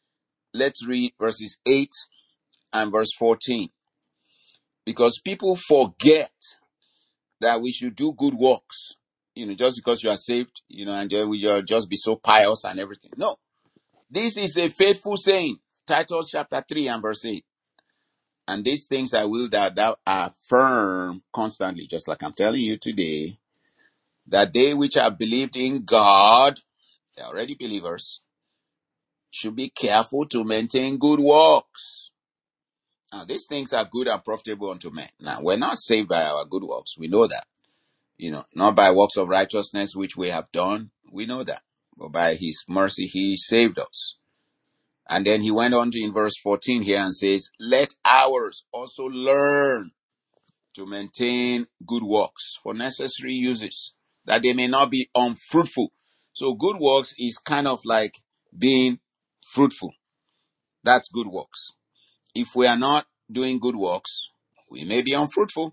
Let's read verses eight and verse fourteen. Because people forget that we should do good works. You know, just because you are saved, you know, and we just be so pious and everything. No. This is a faithful saying. Titus chapter three and verse eight. And these things I will that thou affirm constantly, just like I'm telling you today, that they which have believed in God, they're already believers, should be careful to maintain good works. Now, these things are good and profitable unto men. Now, we're not saved by our good works. We know that. You know, not by works of righteousness which we have done. We know that. But by his mercy, he saved us. And then he went on to in verse fourteen here and says, let ours also learn to maintain good works for necessary uses, that they may not be unfruitful. So good works is kind of like being fruitful. That's good works. If we are not doing good works, we may be unfruitful.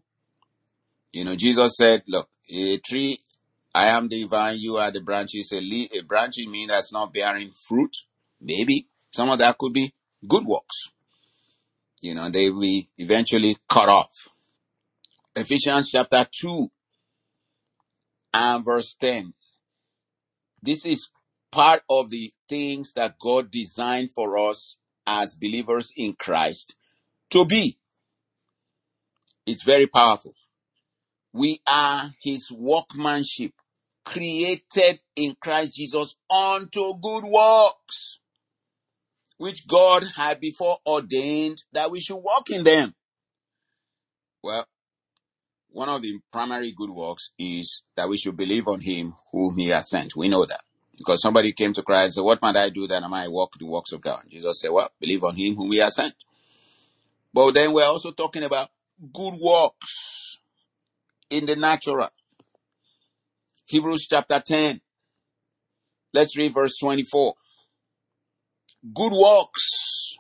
You know, Jesus said, look, a tree, I am the vine, you are the branches. A, leaf, a branch in me that's not bearing fruit, maybe some of that could be good works. You know, they will be eventually cut off. Ephesians chapter two and verse ten. This is part of the things that God designed for us as believers in Christ to be. It's very powerful. We are his workmanship, created in Christ Jesus unto good works, which God had before ordained that we should walk in them. Well, one of the primary good works is that we should believe on him whom he has sent. We know that. Because somebody came to Christ and said, what might I do that I might walk the works of God? Jesus said, well, believe on him whom he has sent. But then we're also talking about good works in the natural. Hebrews chapter ten. Let's read verse twenty-four. Good works.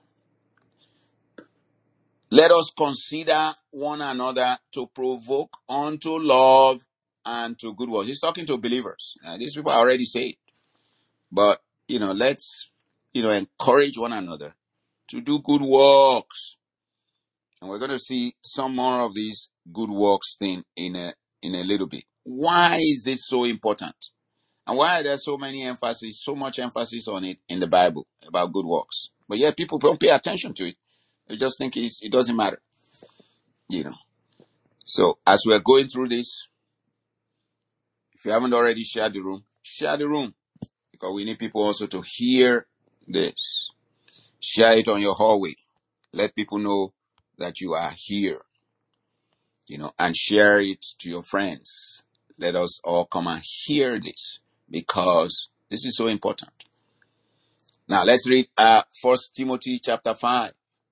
Let us consider one another to provoke unto love and to good works. He's talking to believers. Uh, these people are already saved. But, you know, let's, you know, encourage one another to do good works. And we're going to see some more of these good works thing in a, in a little bit. Why is this so important? And why are there so many emphasis, so much emphasis on it in the Bible about good works? But yet people don't pay attention to it. They just think it's, it doesn't matter, you know. So as we're going through this, if you haven't already shared the room, share the room. Because we need people also to hear this. Share it on your hallway. Let people know that you are here, you know, and share it to your friends. Let us all come and hear this because this is so important. Now let's read uh, First Timothy chapter five.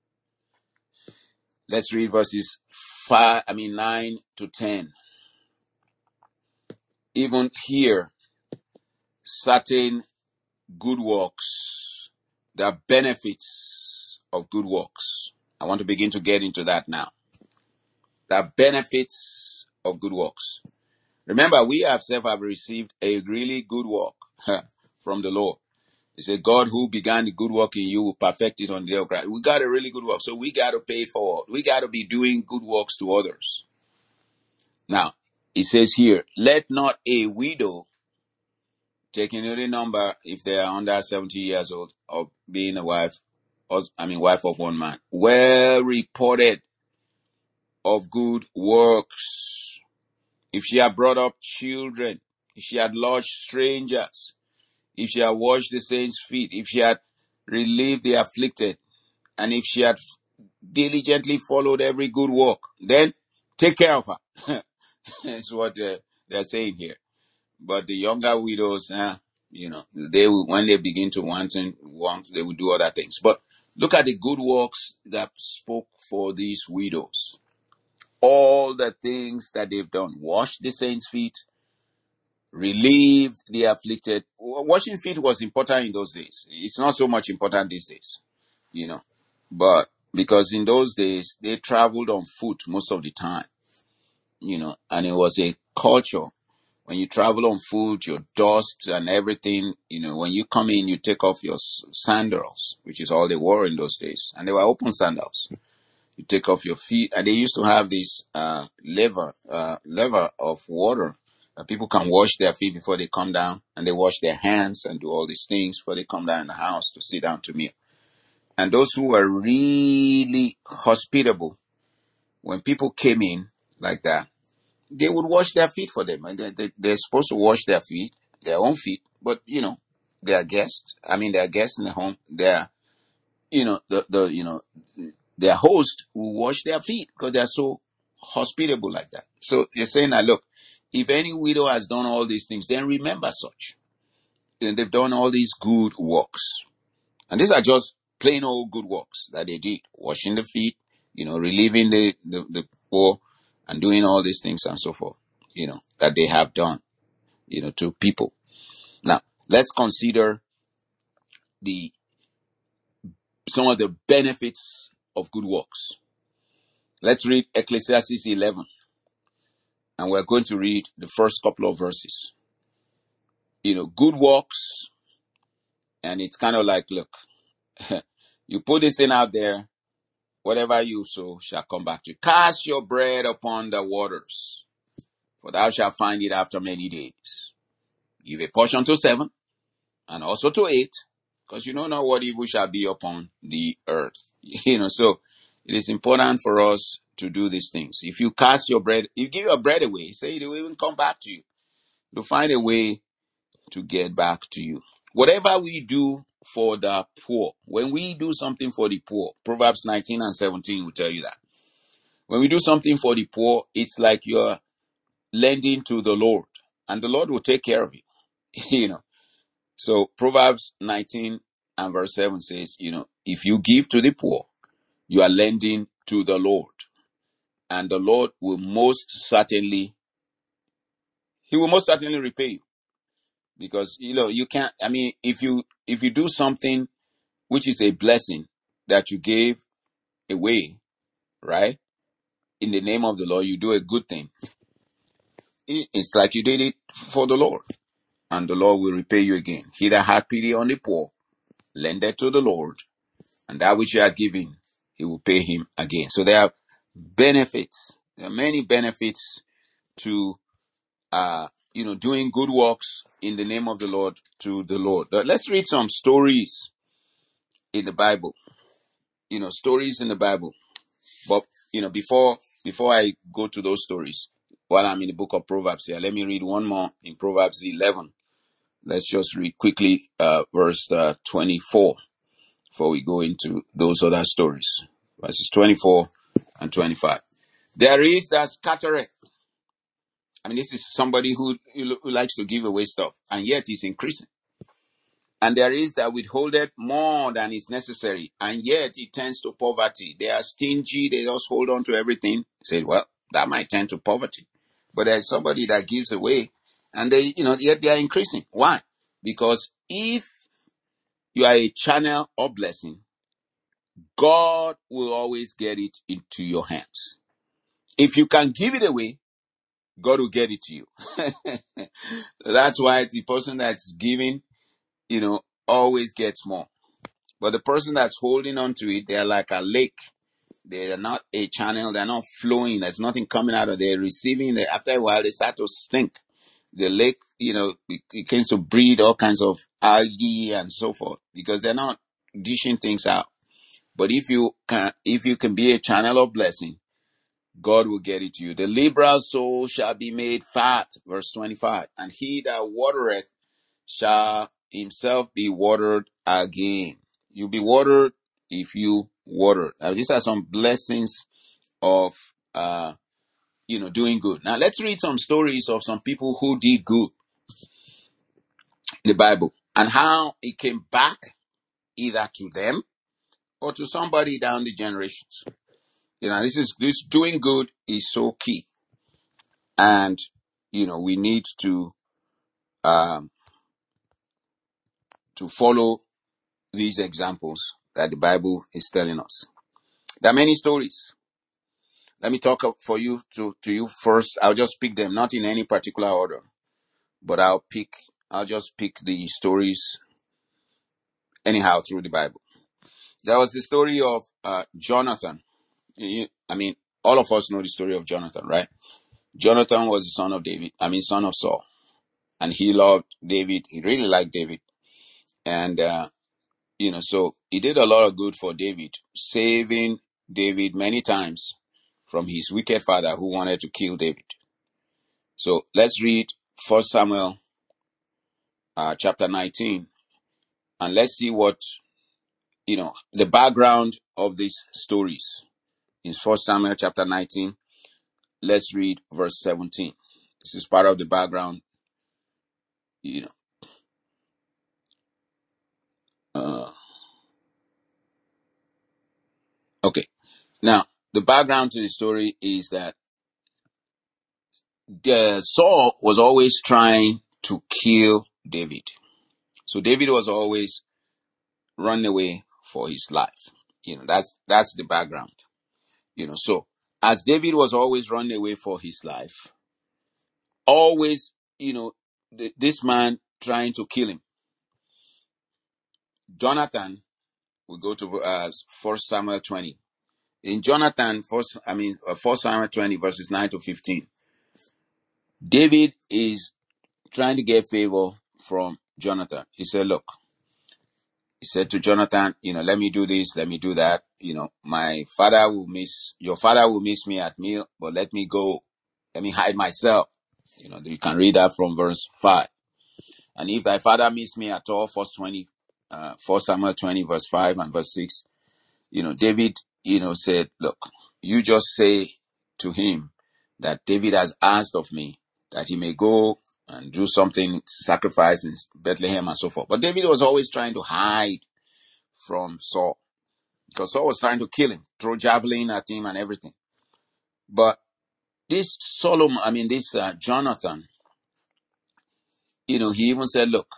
Let's read verses five, I mean nine to ten. Even here, certain good works, the benefits of good works. I want to begin to get into that now. The benefits of good works. Remember, we ourselves have received a really good work from the Lord. He said, God who began the good work in you will perfect it on the day of Christ. We got a really good work, so we got to pay it forward. We got to be doing good works to others. Now, it says here, let not a widow, taking any number if they are under seventy years old, of being a wife, I mean wife of one man, well reported of good works. If she had brought up children, if she had lodged strangers, if she had washed the saints' feet, if she had relieved the afflicted, and if she had diligently followed every good work, then take care of her. That's what uh, they're saying here. But the younger widows, uh, you know, they will, when they begin to want and want, they will do other things. But look at the good works that spoke for these widows. All the things that they've done. Wash the saints' feet, relieved the afflicted. Washing feet was important in those days. It's not so much important these days, you know. But because in those days, they traveled on foot most of the time, you know, and it was a culture. When you travel on foot, your dust and everything, you know, when you come in, you take off your sandals, which is all they wore in those days. And they were open sandals. You take off your feet, and they used to have this uh, lever, uh, lever of water that people can wash their feet before they come down, and they wash their hands and do all these things before they come down in the house to sit down to meal. And those who were really hospitable, when people came in like that, they would wash their feet for them. And they, they, they're supposed to wash their feet, their own feet, but you know, they are guests. I mean, they are guests in the home. They're, you know, the the you know. Their host will wash their feet because they're so hospitable like that. So you're saying that, look, if any widow has done all these things, then remember such. And they've done all these good works. And these are just plain old good works that they did. Washing the feet, you know, relieving the, the, the poor and doing all these things and so forth, you know, that they have done, you know, to people. Now, let's consider the some of the benefits of good works. Let's read Ecclesiastes eleven. And we're going to read the first couple of verses. You know, good works. And it's kind of like, look, you put this thing out there whatever you sow shall come back to you. Cast your bread upon the waters, for thou shalt find it after many days. Give a portion to seven, and also to eight, because you don't know what evil shall be upon the earth. You know, so it is important for us to do these things. If you cast your bread, you give your bread away, say it will even come back to you. You'll find a way to get back to you. Whatever we do for the poor, when we do something for the poor, Proverbs nineteen and seventeen will tell you that. When we do something for the poor, it's like you're lending to the Lord, and the Lord will take care of you. You know, so Proverbs nineteen and verse seven says, you know, if you give to the poor, you are lending to the Lord, and the Lord will most certainly, he will most certainly repay you. Because, you know, you can't, I mean, if you, if you do something which is a blessing that you gave away, right? In the name of the Lord, you do a good thing. It's like you did it for the Lord, and the Lord will repay you again. He that hath pity on the poor, lendeth to the Lord, and that which you are giving, he will pay him again. So there are benefits. There are many benefits to, uh, you know, doing good works in the name of the Lord to the Lord. But let's read some stories in the Bible. You know, stories in the Bible. But, you know, before, before I go to those stories, while I'm in the book of Proverbs here, let me read one more in Proverbs eleven. Let's just read quickly, uh, verse uh, twenty-four before we go into those other stories. Verses twenty-four and twenty-five. There is that scattereth. I mean, this is somebody who, who likes to give away stuff, and yet he's increasing. And there is that withholdeth more than is necessary, and yet it tends to poverty. They are stingy, they just hold on to everything. Say, well, that might tend to poverty. But there's somebody that gives away, and they, you know, yet they are increasing. Why? Because if you are a channel of blessing, God will always get it into your hands. If you can give it away, God will get it to you. That's why the person that's giving, you know, always gets more. But the person that's holding on to it, they're like a lake. They're not a channel. They're not flowing. There's nothing coming out of there. Receiving. They, after a while, they start to stink. The lake, you know, it, it tends to breed all kinds of algae and so forth because they're not dishing things out. But if you can, if you can be a channel of blessing, God will get it to you. The liberal soul shall be made fat, verse twenty-five. And he that watereth shall himself be watered again. You'll be watered if you water. Now, these are some blessings of, uh, you know, doing good. Now, let's read some stories of some people who did good in the Bible and how it came back either to them or to somebody down the generations. You know, this is, this doing good is so key. And, you know, we need to, um, to follow these examples that the Bible is telling us. There are many stories. Let me talk for you to, to you first. I'll just pick them, not in any particular order, but I'll pick, I'll just pick the stories anyhow through the Bible. There was the story of uh, Jonathan. You, I mean, all of us know the story of Jonathan, right? Jonathan was the son of David, I mean, son of Saul. And he loved David. He really liked David. And, uh, you know, so he did a lot of good for David, saving David many times from his wicked father who wanted to kill David. So let's read First Samuel uh, chapter nineteen, and let's see what, you know, the background of these stories. In First Samuel chapter nineteen, let's read verse seventeen. This is part of the background, you know. Uh, okay. Now, the background to the story is that the Saul was always trying to kill David. So David was always running away for his life. You know, that's that's the background. You know, so as David was always running away for his life, always, you know, th- this man trying to kill him. Jonathan, we go to uh, First Samuel twenty. In Jonathan, first, I mean, uh, First Samuel twenty, verses nine to fifteen, David is trying to get favor from Jonathan. He said, look, he said to Jonathan, you know, let me do this, let me do that. You know, my father will miss, your father will miss me at meal, but let me go, let me hide myself. You know, you can read that from verse five. And if thy father miss me at all, First twenty, uh, First Samuel twenty, verse five and verse six, you know, David, you know, said, look, you just say to him that David has asked of me that he may go and do something, sacrifice in Bethlehem and so forth. But David was always trying to hide from Saul because Saul was trying to kill him, throw javelin at him and everything. But this Solomon, I mean, this uh, Jonathan, you know, he even said, look,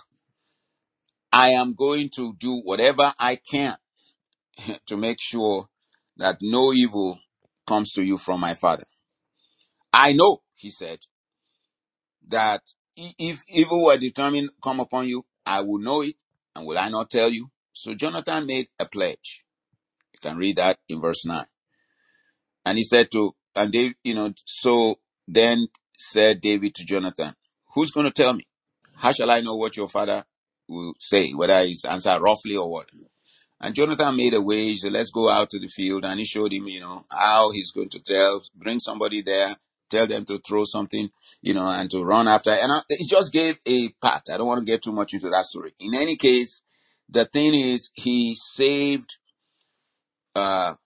I am going to do whatever I can to make sure that no evil comes to you from my father. I know, he said, that if evil were determined to come upon you, I will know it, and will I not tell you? So Jonathan made a pledge. You can read that in verse nine. And he said to, and David, you know, so then said David to Jonathan, who's going to tell me? How shall I know what your father will say, whether he's answered roughly or what? And Jonathan made a way. He said, let's go out to the field. And he showed him, you know, how he's going to tell, bring somebody there, tell them to throw something, you know, and to run after. And I, he just gave a part. I don't want to get too much into that story. In any case, the thing is, he saved, uh,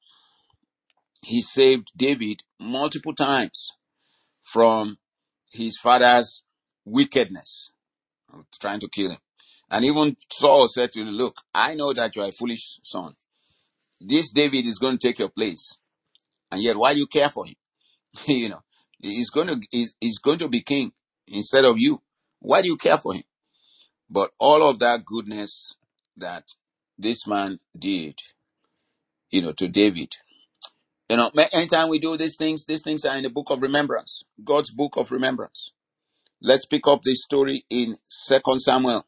he saved David multiple times from his father's wickedness, trying to kill him. And even Saul said to him, look, I know that you are a foolish son. This David is going to take your place. And yet, why do you care for him? you know, he's going to, he's, he's going to be king instead of you. Why do you care for him? But all of that goodness that this man did, you know, to David, you know, anytime we do these things, these things are in the book of remembrance, God's book of remembrance. Let's pick up this story in Second Samuel.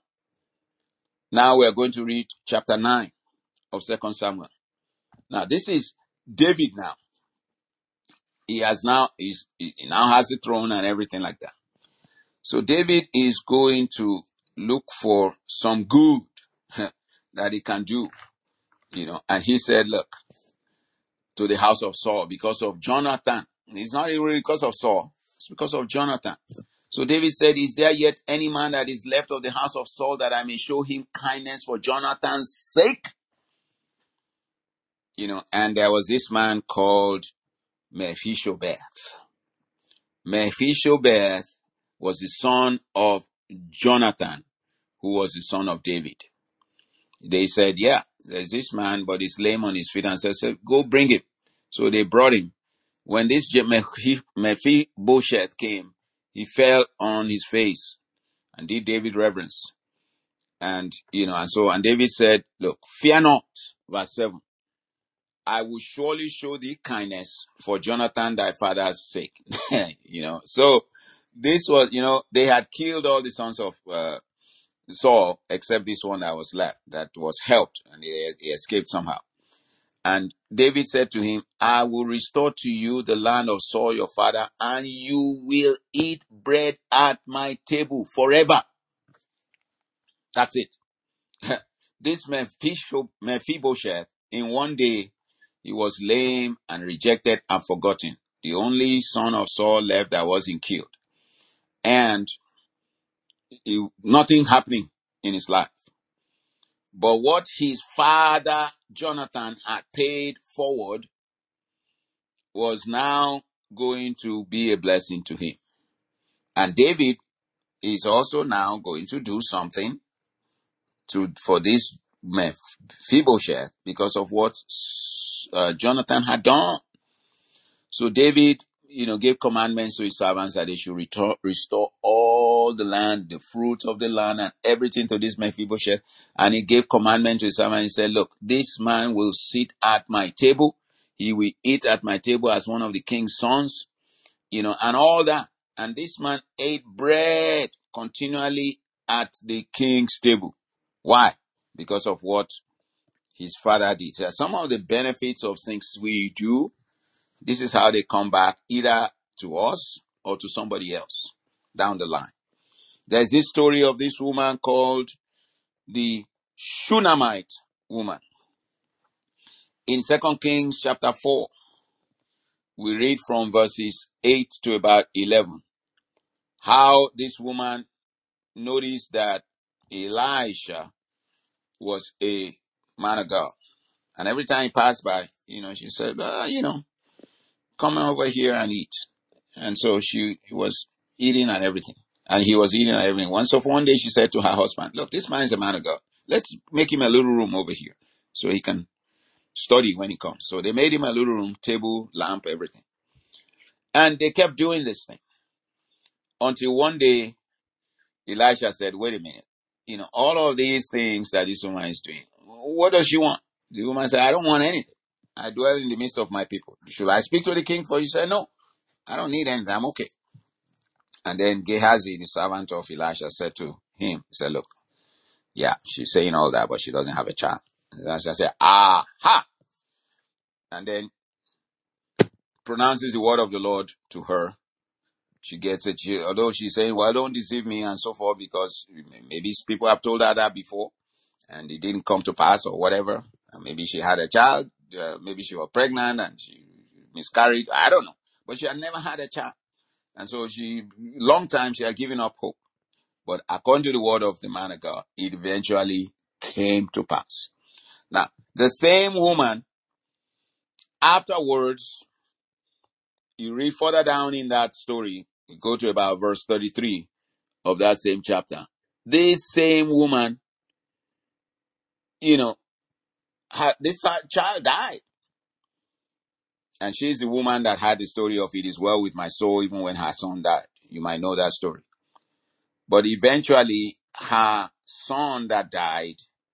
Now we're going to read chapter nine of Second Samuel. Now, this is David now. He has now, he's, he now has the throne and everything like that. So David is going to look for some good that he can do, you know, and he said, look, to the house of Saul because of Jonathan. It's not really because of Saul, it's because of Jonathan. So David said, is there yet any man that is left of the house of Saul that I may show him kindness for Jonathan's sake? You know, and there was this man called Mephibosheth. Mephibosheth was the son of Jonathan, who was the son of David. They said, yeah, there's this man, but he's lame on his feet. And so said, go bring him. So they brought him. When this Mephibosheth came, he fell on his face and did David reverence. And, you know, and so, and David said, look, fear not, verse seven. I will surely show thee kindness for Jonathan thy father's sake. you know, so this was, you know, they had killed all the sons of uh, Saul except this one that was left, that was helped, and he, he escaped somehow. And David said to him, I will restore to you the land of Saul your father, and you will eat bread at my table forever. That's it. This Mephibosheth, in one day, he was lame and rejected and forgotten. The only son of Saul left that wasn't killed. And he, nothing happening in his life. But what his father, Jonathan, had paid forward was now going to be a blessing to him. And David is also now going to do something to for this Mephibosheth because of what uh, Jonathan had done. So David, you know, gave commandments to his servants that they should retor- restore all the land, the fruits of the land and everything to this Mephibosheth. And he gave commandment to his servant. He said, look, this man will sit at my table. He will eat at my table as one of the king's sons, you know, and all that. And this man ate bread continually at the king's table. Why? Because of what his father did. So some of the benefits of things we do, this is how they come back either to us or to somebody else down the line. There's this story of this woman called the Shunammite woman. In Second Kings chapter four, we read from verses eight to about eleven, how this woman noticed that Elisha was a man of God. And every time he passed by, you know, she said, uh, you know, come over here and eat. And so she was eating and everything. And he was eating and everything. Once of one day she said to her husband, look, this man is a man of God. Let's make him a little room over here so he can study when he comes. So they made him a little room, table, lamp, everything. And they kept doing this thing until one day Elisha said, wait a minute. You know, all of these things that this woman is doing, what does she want? The woman said, I don't want anything. I dwell in the midst of my people. Should I speak to the king for you? He said, no, I don't need anything. I'm okay. And then Gehazi, the servant of Elisha, said to him, he said, look, yeah, she's saying all that, but she doesn't have a child. And Elisha said, aha! And then pronounces the word of the Lord to her. She gets it. She, although she's saying, well, don't deceive me and so forth, because maybe people have told her that before and it didn't come to pass or whatever. And maybe she had a child. Uh, maybe she was pregnant and she miscarried. I don't know. But she had never had a child. And so she, long time, she had given up hope. But according to the word of the man of God, it eventually came to pass. Now, the same woman, afterwards, you read further down in that story, you go to about verse thirty-three of that same chapter. This same woman, you know, had, this child died. And she's the woman that had the story of it is well with my soul even when her son died. You might know that story. But eventually, her son that died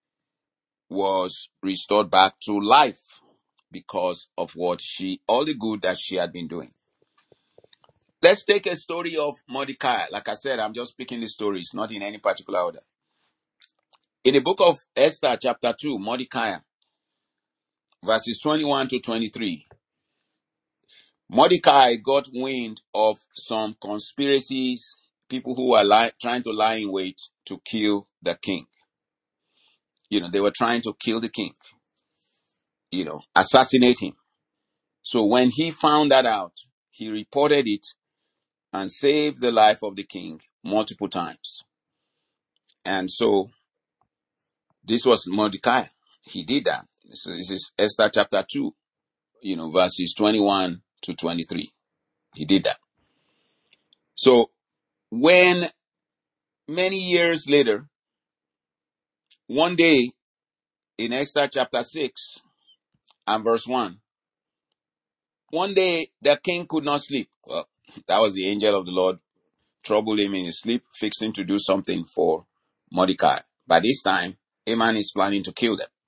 was restored back to life because of what she, all the good that she had been doing. Let's take a story of Mordecai. Like I said, I'm just picking the stories, not in any particular order. In the book of Esther, chapter two, Mordecai, verses twenty-one to twenty-three, Mordecai got wind of some conspiracies, people who were li- trying to lie in wait to kill the king. You know, they were trying to kill the king, you know, assassinate him. So when he found that out, he reported it and saved the life of the king multiple times. And so this was Mordecai. He did that. So this is Esther chapter two, you know, verses twenty-one to twenty-three. He did that. So when many years later, one day in Esther chapter six and verse one, one day the king could not sleep. Well, that was the angel of the Lord troubled him in his sleep, fixed him to do something for Mordecai. By this time, Haman is planning to kill them.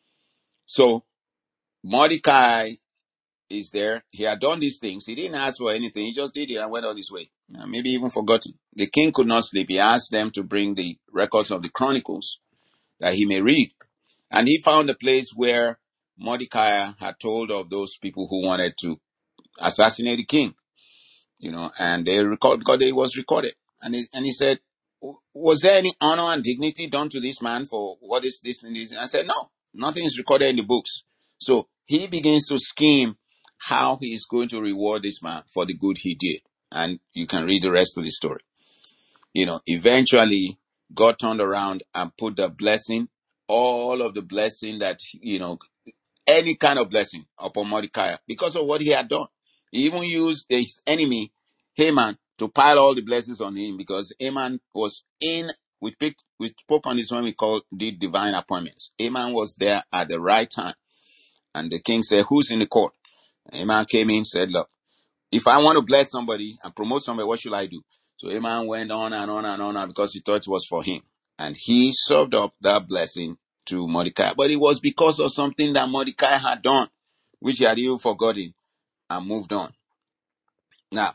So Mordecai is there. He had done these things. He didn't ask for anything. He just did it and went on his way. Maybe even forgotten. The king could not sleep. He asked them to bring the records of the Chronicles that he may read. And he found a place where Mordecai had told of those people who wanted to assassinate the king. You know, and they record because it was recorded. And he, and he said, was there any honor and dignity done to this man for what is this and this? And I said, no, nothing is recorded in the books. So he begins to scheme how he is going to reward this man for the good he did. And you can read the rest of the story. You know, eventually God turned around and put the blessing, all of the blessing that, you know, any kind of blessing upon Mordecai because of what he had done. He even used his enemy, Haman, to pile all the blessings on him because Haman was in, we picked, we spoke on this when we called the divine appointments. Haman was there at the right time. And the king said, who's in the court? Haman came in, said, look, if I want to bless somebody and promote somebody, what should I do? So Haman went on and on and on because he thought it was for him. And he served up that blessing to Mordecai. But it was because of something that Mordecai had done, which he had even forgotten and moved on. Now,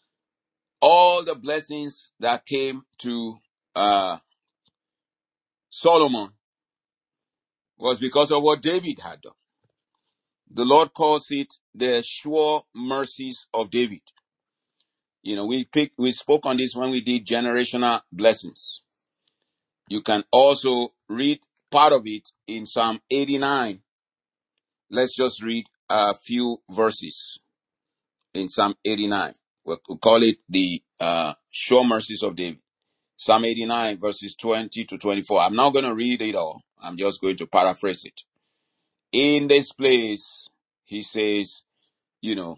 all the blessings that came to uh, Solomon was because of what David had done. The Lord calls it the sure mercies of David. You know, we picked, we spoke on this when we did generational blessings. You can also read part of it in Psalm eighty-nine. Let's just read a few verses in Psalm eighty-nine. We'll call it the uh, sure mercies of David. Psalm eighty-nine, verses twenty to twenty-four. I'm not going to read it all. I'm just going to paraphrase it. In this place, he says, you know,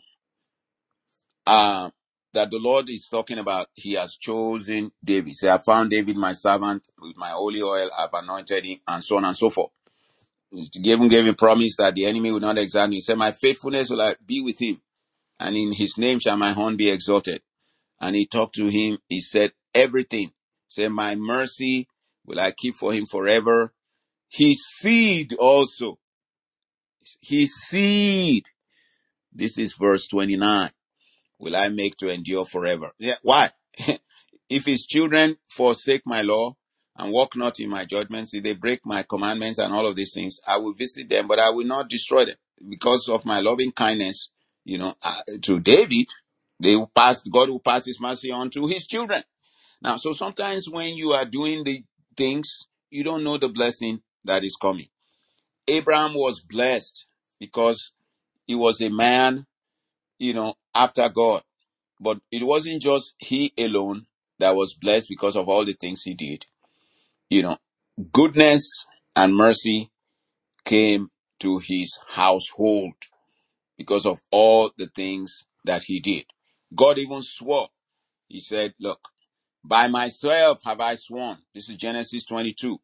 uh, that the Lord is talking about, he has chosen David. Say, I found David, my servant, with my holy oil, I've anointed him, and so on and so forth. He gave him, gave him promise that the enemy will not examine him. He said, my faithfulness will be with him, and in his name shall my horn be exalted. And he talked to him. He said everything. He said, my mercy will I keep for him forever. His seed also. His seed. This is verse twenty-nine. Will I make to endure forever. Yeah, why? If his children forsake my law and walk not in my judgments, if they break my commandments and all of these things, I will visit them, but I will not destroy them because of my loving kindness, you know, uh, to David. They will pass, God will pass his mercy on to his children. Now, so sometimes when you are doing the things, you don't know the blessing that is coming. Abraham was blessed because he was a man, you know, after God. But it wasn't just he alone that was blessed because of all the things he did. You know, goodness and mercy came to his household because of all the things that he did. God even swore. He said, look, by myself have I sworn. This is Genesis twenty-two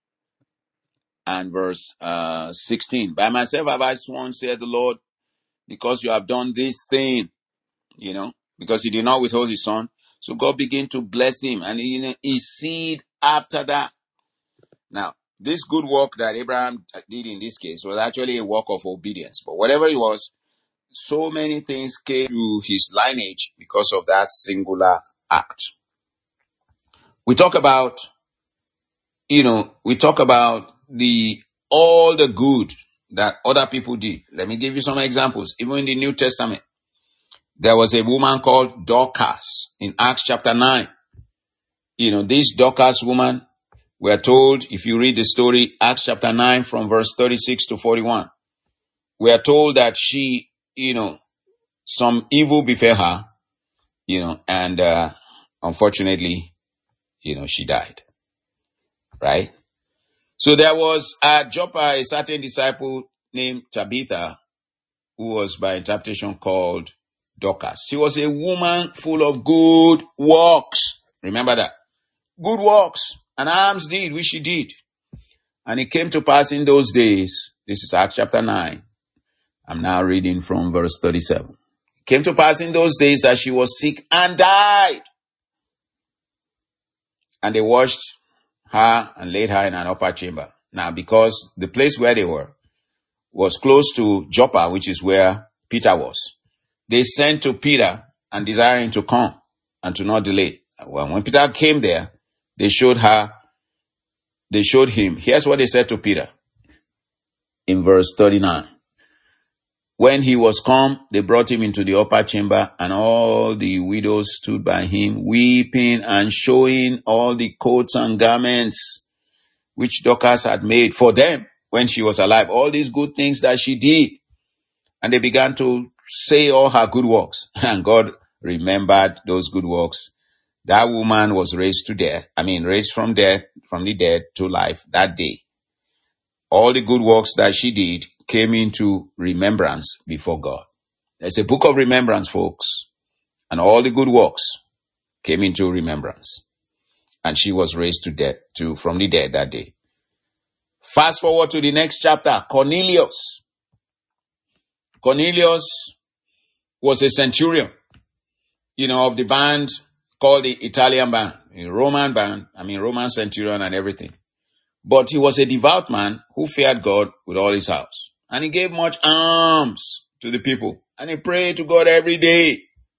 and verse uh, sixteen. By myself have I sworn, said the Lord, because you have done this thing, you know, because he did not withhold his son. So God began to bless him, and you know, his seed after that. Now, this good work that Abraham did in this case was actually a work of obedience. But whatever it was, so many things came to his lineage because of that singular act. We talk about, you know, we talk about the all the good that other people did. Let me give you some examples. Even in the New Testament, there was a woman called Dorcas in Acts chapter nine. You know, this Dorcas woman, we are told, if you read the story, Acts chapter nine from verse thirty-six to forty-one, we are told that she, you know, some evil befell her, you know, and uh, unfortunately, you know, she died. Right? So there was at Joppa a certain disciple named Tabitha, who was by interpretation called Dorcas. She was a woman full of good works. Remember that. Good works and alms deed, which she did. And it came to pass in those days, this is Acts chapter nine. I'm now reading from verse thirty-seven. It came to pass in those days that she was sick and died. And they washed her and laid her in an upper chamber. Now, because the place where they were was close to Joppa, which is where Peter was, they sent to Peter and desired him to come and to not delay. Well, when Peter came there, they showed her, they showed him. Here's what they said to Peter in verse thirty-nine. When he was come, they brought him into the upper chamber, and all the widows stood by him, weeping and showing all the coats and garments which Dorcas had made for them when she was alive, all these good things that she did. And they began to say all her good works, and God remembered those good works. That woman was raised to death, I mean, raised from death, from the dead to life that day. All the good works that she did came into remembrance before God. There's a book of remembrance, folks, and all the good works came into remembrance. And she was raised to death, to from the dead that day. Fast forward to the next chapter, Cornelius. Cornelius was a centurion, you know, of the band called the Italian band, a Roman band, I mean, Roman centurion and everything. But he was a devout man who feared God with all his house. And he gave much alms to the people. And he prayed to God every day.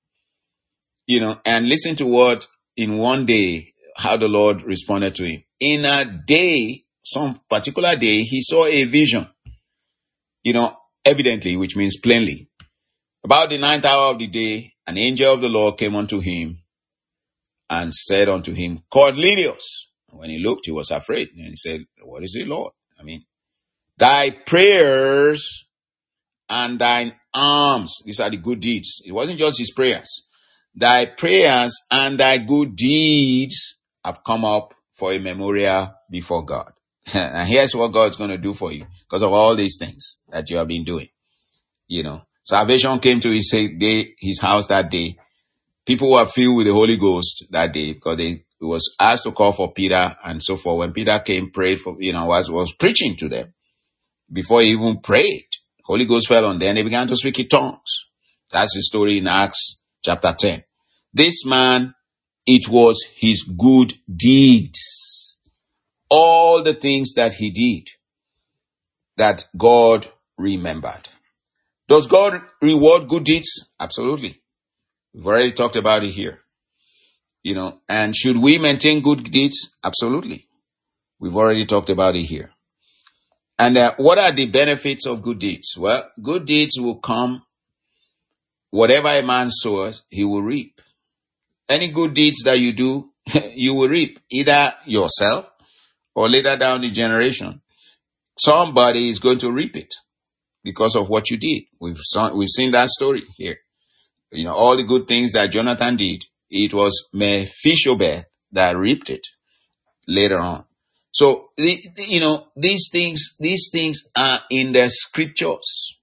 You know, and listen to what in one day, how the Lord responded to him. In a day some particular day, he saw a vision, you know, evidently, which means plainly. About the ninth hour of the day, an angel of the Lord came unto him and said unto him, Cornelius. When he looked, he was afraid. And he said, what is it, Lord? I mean, thy prayers and thine alms, these are the good deeds. It wasn't just his prayers. Thy prayers and thy good deeds have come up for a memorial before God. And here's what God's going to do for you because of all these things that you have been doing. You know, salvation came to his day, his house that day. People were filled with the Holy Ghost that day because they it was asked to call for Peter and so forth. When Peter came, prayed for, you know, was, was preaching to them before he even prayed. Holy Ghost fell on them. They began to speak in tongues. That's the story in Acts chapter ten. This man, it was his good deeds. All the things that he did that God remembered. Does God reward good deeds? Absolutely. We've already talked about it here. You know, and should we maintain good deeds? Absolutely. We've already talked about it here. And uh, what are the benefits of good deeds? Well, good deeds will come. Whatever a man sows, he will reap. Any good deeds that you do, you will reap. Either yourself or later down the generation. Somebody is going to reap it because of what you did. We've, saw, we've seen that story here. You know, all the good things that Jonathan did, it was Mephibosheth that reaped it later on. So, the, the, you know, these things, these things are in the scriptures.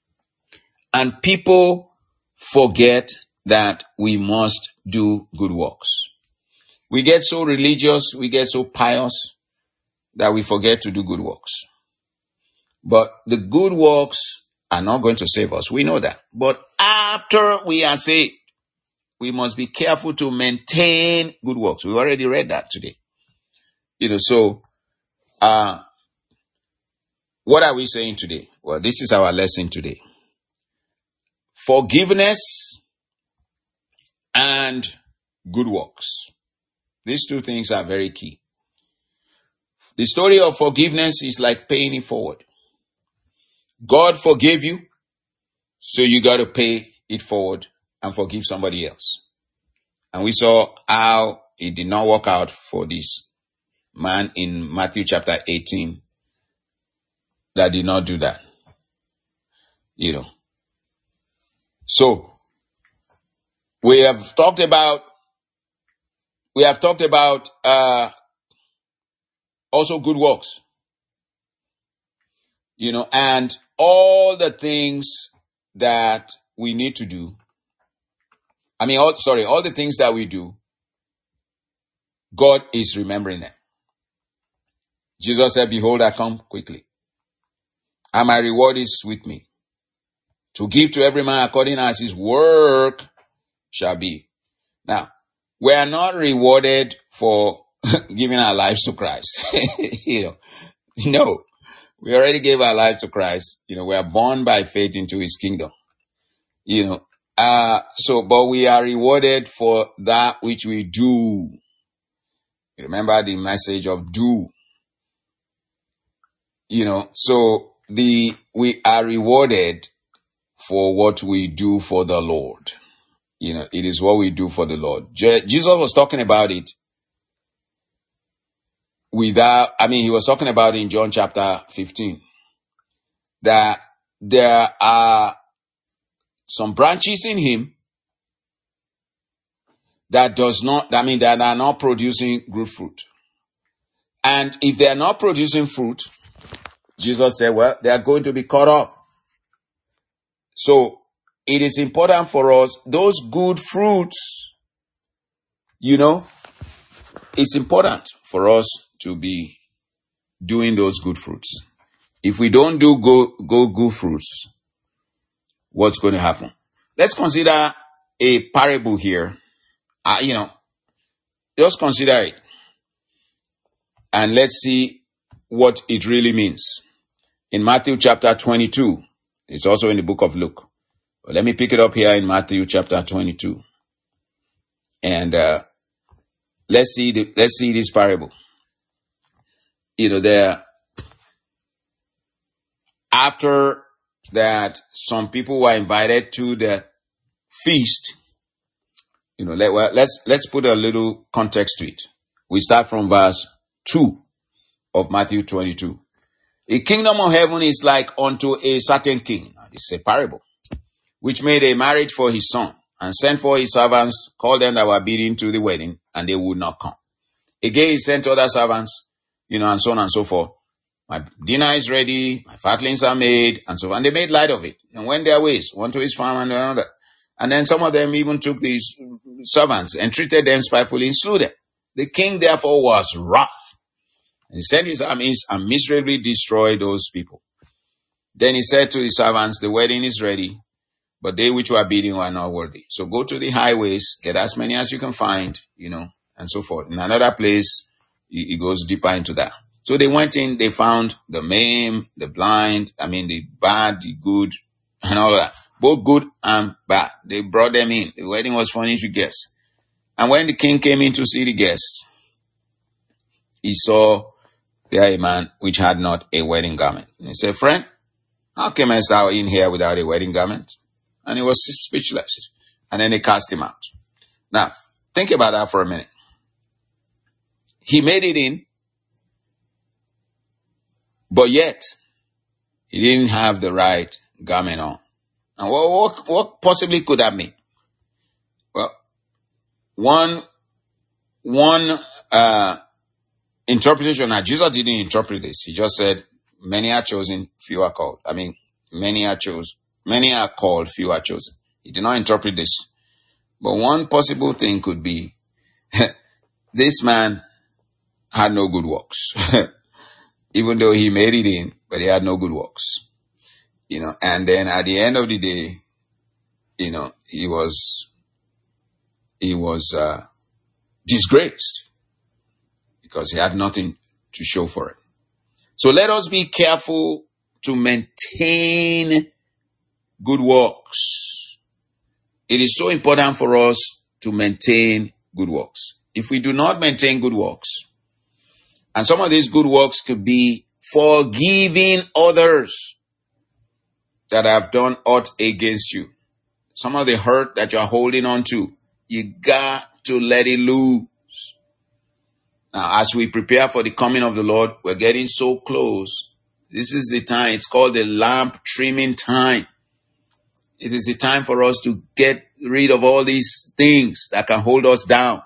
And people forget that we must do good works. We get so religious, we get so pious that we forget to do good works. But the good works are not going to save us. We know that. But after we are saved, we must be careful to maintain good works. We've already read that today. You know, so, uh, what are we saying today? Well, this is our lesson today. Forgiveness and good works. These two things are very key. The story of forgiveness is like paying it forward. God forgave you, so you got to pay it forward and forgive somebody else. And we saw how it did not work out for this man in Matthew chapter eighteen that did not do that. You know. So, we have talked about, we have talked about, uh, also good works. You know, and all the things that we need to do. I mean, all, sorry, all the things that we do, God is remembering them. Jesus said, behold, I come quickly. And my reward is with me. To give to every man according as his work shall be. Now, we are not rewarded for giving our lives to Christ. you know, no, we already gave our lives to Christ. You know, we are born by faith into his kingdom. You know, uh, so, but we are rewarded for that which we do. Remember the message of do. You know, so the, we are rewarded for what we do for the Lord. You know, it is what we do for the Lord. Je- Jesus was talking about it without, I mean, he was talking about it in John chapter fifteen, that there are some branches in him that does not, I mean, that are not producing good fruit. And if they are not producing fruit, Jesus said, well, they are going to be cut off. So it is important for us, those good fruits, you know, it's important for us to be doing those good fruits. If we don't do go, go good fruits, what's going to happen? Let's consider a parable here. Uh, you know, just consider it. And let's see what it really means. In Matthew chapter twenty-two, it's also in the book of Luke. But let me pick it up here in Matthew chapter twenty-two. And uh, let's see the, let's see this parable. you know, there, after that, some people were invited to the feast. You know, let, well, let's, let's put a little context to it. We start from verse two of Matthew twenty-two. A kingdom of heaven is like unto a certain king. This is a parable, which made a marriage for his son, and sent for his servants, called them that were bidden to the wedding, and they would not come. Again, he sent other servants, you know, and so on and so forth. My dinner is ready, my fatlings are made, and so on. And they made light of it, and went their ways, one to his farm and another. And then some of them even took these servants and treated them spitefully and slew them. The king therefore was wroth, and he sent his armies and miserably destroyed those people. Then he said to his servants, the wedding is ready, but they which were bidden were not worthy. So go to the highways, get as many as you can find, you know, and so forth. In another place, he goes deeper into that. So they went in, they found the maimed, the blind, I mean, the bad, the good, and all that. Both good and bad. They brought them in. The wedding was furnished with guests. And when the king came in to see the guests, he saw there a man which had not a wedding garment. And he said, friend, how camest thou in here without a wedding garment? And he was speechless. And then they cast him out. Now, think about that for a minute. He made it in, but yet he didn't have the right garment on. And what, what, what possibly could that mean? Well, one, one, uh, interpretation, now Jesus didn't interpret this. He just said, many are chosen, few are called. I mean, many are chosen, many are called, few are chosen. He did not interpret this. But one possible thing could be, this man had no good works. Even though he made it in, but he had no good works. You know, and then at the end of the day, you know, he was, he was, uh, disgraced because he had nothing to show for it. So let us be careful to maintain good works. It is so important for us to maintain good works. If we do not maintain good works, and some of these good works could be forgiving others that have done aught against you. Some of the hurt that you're holding on to, you got to let it loose. Now, as we prepare for the coming of the Lord, we're getting so close. This is the time. It's called the lamp trimming time. It is the time for us to get rid of all these things that can hold us down.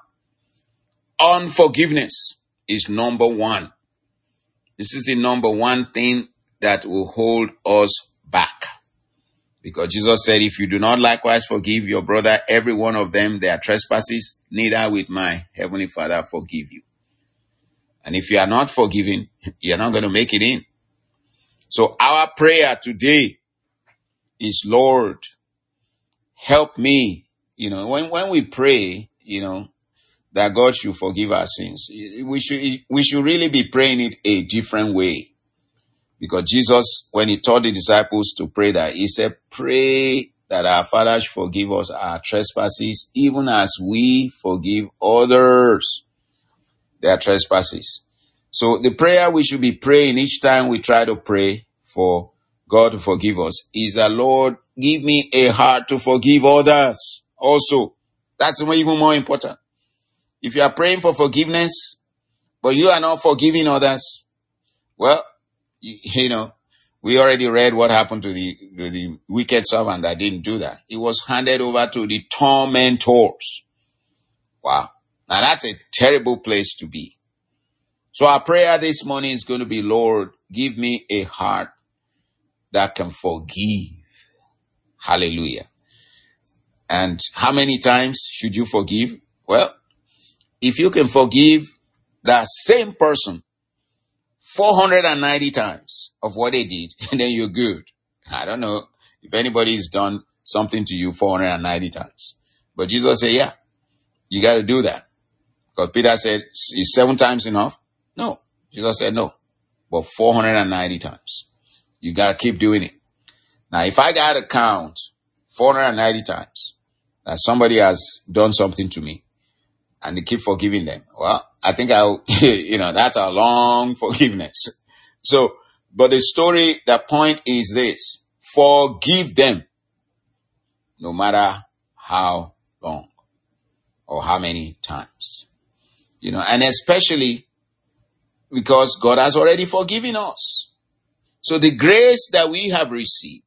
Unforgiveness is number one. This is the number one thing that will hold us back. Because Jesus said, if you do not likewise forgive your brother, every one of them their trespasses, neither will my heavenly Father forgive you. And if you are not forgiving, you're not going to make it in. So our prayer today is, Lord, help me. You know, when, when we pray, you know, that God should forgive our sins, we should, we should really be praying it a different way. Because Jesus, when he taught the disciples to pray that, he said, pray that our Father should forgive us our trespasses, even as we forgive others their trespasses. So the prayer we should be praying each time we try to pray for God to forgive us is that, Lord, give me a heart to forgive others also. That's even more important. If you are praying for forgiveness, but you are not forgiving others, well, you, you know, we already read what happened to the, the, the wicked servant that didn't do that. He was handed over to the tormentors. Wow. Now that's a terrible place to be. So our prayer this morning is going to be, Lord, give me a heart that can forgive. Hallelujah. And how many times should you forgive? Well, if you can forgive that same person four hundred ninety times of what they did, then you're good. I don't know if anybody's done something to you four hundred ninety times. But Jesus said, yeah, you got to do that. Because Peter said, is seven times enough? No. Jesus said, no. But four hundred ninety times. You got to keep doing it. Now, if I got to count four hundred ninety times that somebody has done something to me, and they keep forgiving them, well, I think I, you know, that's a long forgiveness. So, but the story, the point is this: forgive them, no matter how long or how many times, you know, and especially because God has already forgiven us. So the grace that we have received,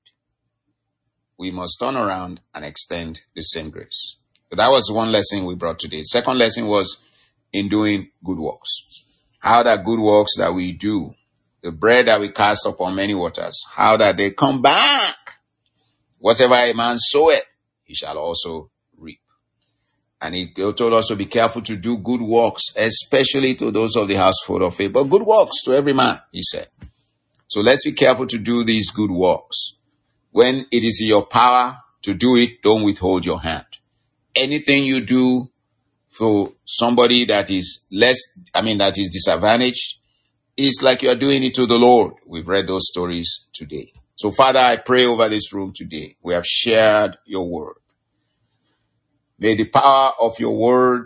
we must turn around and extend the same grace. So that was one lesson we brought today. Second lesson was in doing good works. How that good works that we do, the bread that we cast upon many waters, how that they come back. Whatever a man soweth, he shall also reap. And he told us to be careful to do good works, especially to those of the household of faith. But good works to every man, he said. So let's be careful to do these good works. When it is in your power to do it, don't withhold your hand. Anything you do for somebody that is less, I mean, that is disadvantaged, it's like you are doing it to the Lord. We've read those stories today. So, Father, I pray over this room today. We have shared your word. May the power of your word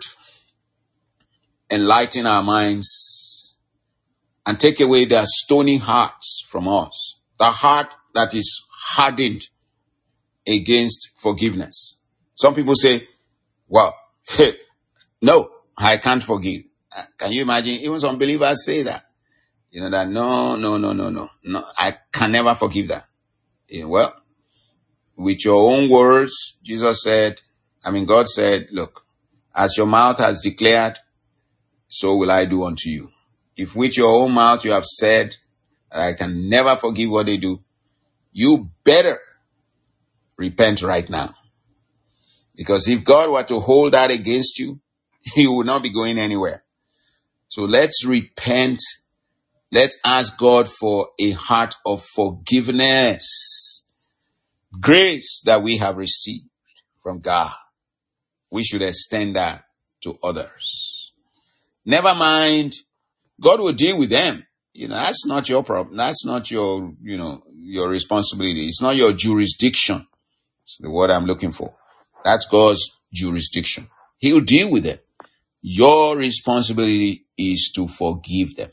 enlighten our minds and take away the stony hearts from us. The heart that is hardened against forgiveness. Some people say, well, no, I can't forgive. Can you imagine? Even some believers say that. You know, that no, no, no, no, no, no, I can never forgive that. Yeah, well, with your own words, Jesus said, I mean, God said, look, as your mouth has declared, so will I do unto you. If with your own mouth you have said, I can never forgive what they do, you better repent right now. Because if God were to hold that against you, you will not be going anywhere. So let's repent. Let's ask God for a heart of forgiveness. Grace that we have received from God. We should extend that to others. Never mind, God will deal with them. You know, that's not your problem. That's not your, you know, your responsibility. It's not your jurisdiction. That's the word I'm looking for. That's God's jurisdiction. He'll deal with them. Your responsibility is to forgive them.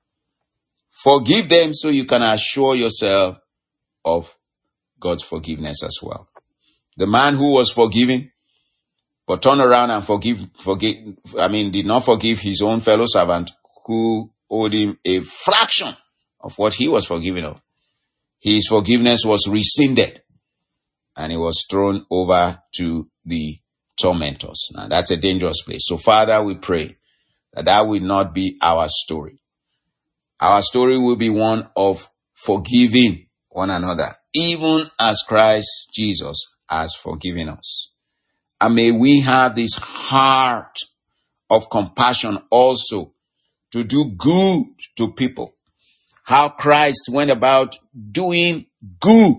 Forgive them so you can assure yourself of God's forgiveness as well. The man who was forgiven, but turned around and forgive, forgive, I mean, did not forgive his own fellow servant who owed him a fraction of what he was forgiven of. His forgiveness was rescinded and he was thrown over to the tormentors. Now that's a dangerous place. So Father, we pray that that will not be our story. Our story will be one of forgiving one another, even as Christ Jesus has forgiven us. And may we have this heart of compassion also to do good to people. How Christ went about doing good.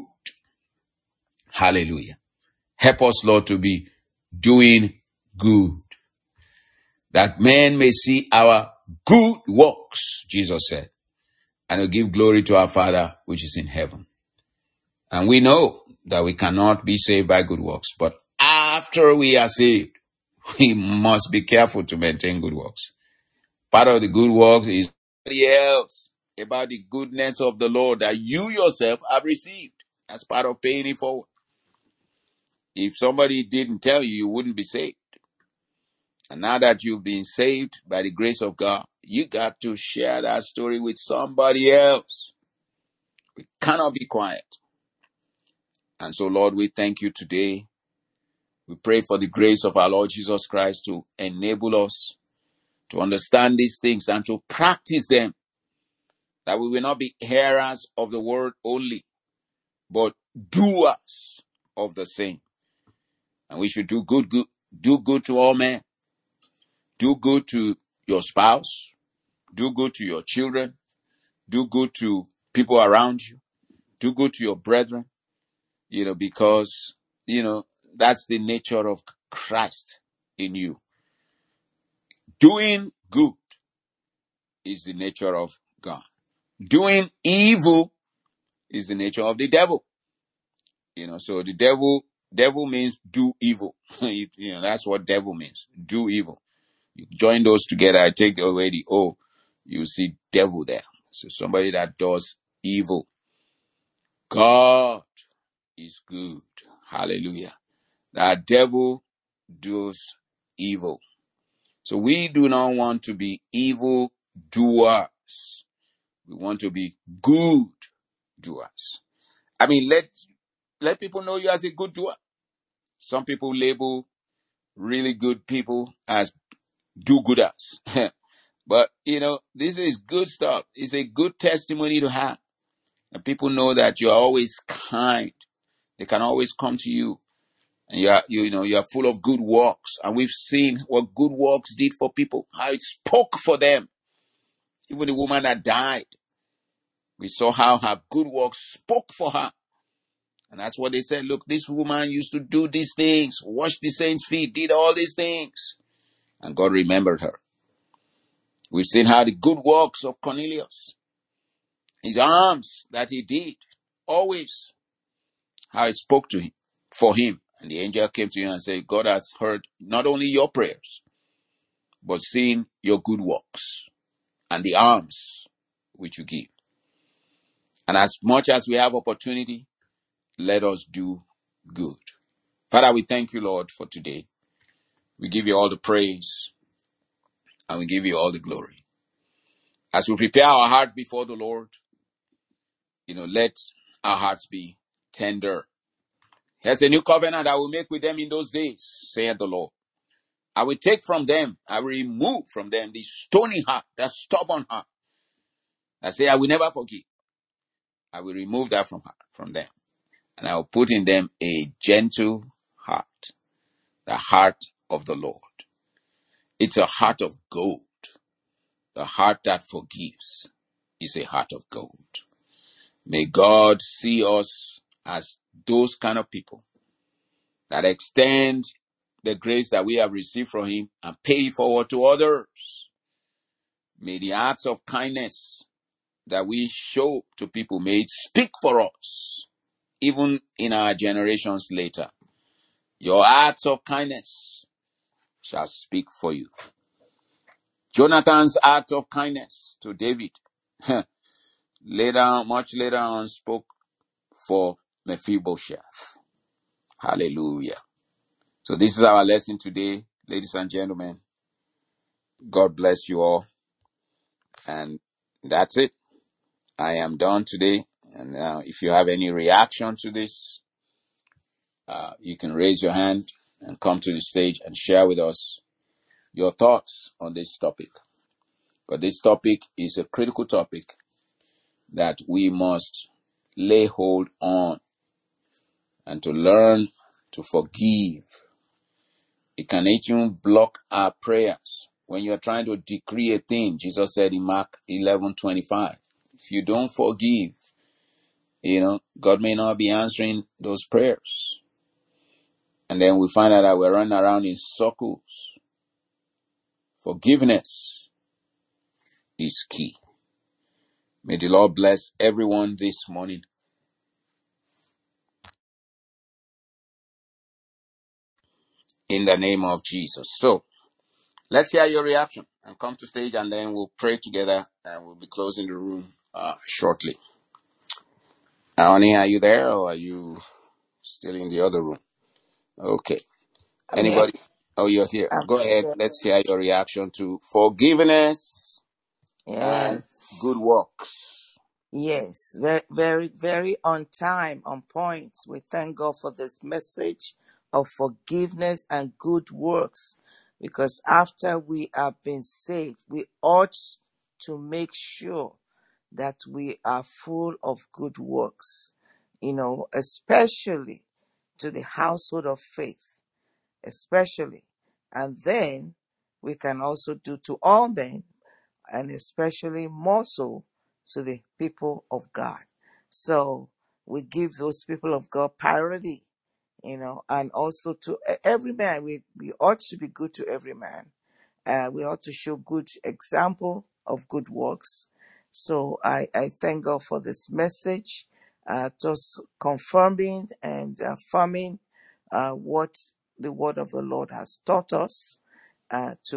Hallelujah. Help us, Lord, to be doing good. That men may see our good works, Jesus said, and will give glory to our Father which is in heaven. And we know that we cannot be saved by good works, but after we are saved, we must be careful to maintain good works. Part of the good works is somebody else about the goodness of the Lord that you yourself have received. That's part of paying it forward. If somebody didn't tell you, you wouldn't be saved. And now that you've been saved by the grace of God, you got to share that story with somebody else. We cannot be quiet. And so, Lord, we thank you today. We pray for the grace of our Lord Jesus Christ to enable us to understand these things and to practice them, that we will not be hearers of the word only, but doers of the same. And we should do good, good, do good to all men. Do good to your spouse. Do good to your children. Do good to people around you. Do good to your brethren. You know, because, you know, that's the nature of Christ in you. Doing good is the nature of God. Doing evil is the nature of the devil. You know, so the devil, devil means do evil. you know, that's what devil means. Do evil. You join those together, I take away the O, you see devil there. So somebody that does evil. God is good. Hallelujah. That devil does evil. So we do not want to be evil doers. We want to be good doers. I mean, let let people know you as a good doer. Some people label really good people as do-gooders. But, you know, this is good stuff. It's a good testimony to have. And people know that you're always kind. They can always come to you. And you are, you, you know, you are full of good works. And we've seen what good works did for people, how it spoke for them. Even the woman that died, we saw how her good works spoke for her. And that's what they said. Look, this woman used to do these things, wash the saints' feet, did all these things. And God remembered her. We've seen how the good works of Cornelius, his alms that he did, always how it spoke to him, for him. And the angel came to him and said, God has heard not only your prayers, but seen your good works and the alms which you give. And as much as we have opportunity, let us do good. Father, we thank you, Lord, for today. We give you all the praise and we give you all the glory. As we prepare our hearts before the Lord, you know, let our hearts be tender. Here's a new covenant I will make with them in those days, saith the Lord. I will take from them, I will remove from them the stony heart, the stubborn heart. I say, I will never forgive. I will remove that from her, from them. And I will put in them a gentle heart, the heart of the Lord. It's a heart of gold. The heart that forgives is a heart of gold. May God see us as those kind of people that extend the grace that we have received from him and pay it forward to others. May the acts of kindness that we show to people, may it speak for us, even in our generations later. Your acts of kindness shall speak for you. Jonathan's act of kindness to David, later, much later on, spoke for Mephibosheth. Hallelujah. So this is our lesson today, ladies and gentlemen. God bless you all. And that's it. I am done today. And now, if you have any reaction to this, uh, you can raise your hand and come to the stage and share with us your thoughts on this topic. But this topic is a critical topic that we must lay hold on and to learn to forgive. It can even block our prayers. When you're trying to decree a thing, Jesus said in Mark eleven twenty-five, if you don't forgive, you know, God may not be answering those prayers. And then we find out that we're running around in circles. Forgiveness is key. May the Lord bless everyone this morning. In the name of Jesus. So, let's hear your reaction and come to stage, and then we'll pray together and we'll be closing the room uh, shortly. Aoni, are you there or are you still in the other room? Okay. I'm here. Anybody? Oh, you're here. I'm Go ahead. here. Let's hear your reaction to forgiveness and Yes. good works. Yes. Very, very, very on time, on point. We thank God for this message of forgiveness and good works. Because after we have been saved, we ought to make sure that we are full of good works, you know, especially to the household of faith, especially. And then we can also do to all men, and especially more so to the people of God. So we give those people of God priority, you know, and also to e- every man. We, we ought to be good to every man. Uh, we ought to show good example of good works. So I, I thank God for this message, uh, just confirming and affirming uh, what the word of the Lord has taught us uh, to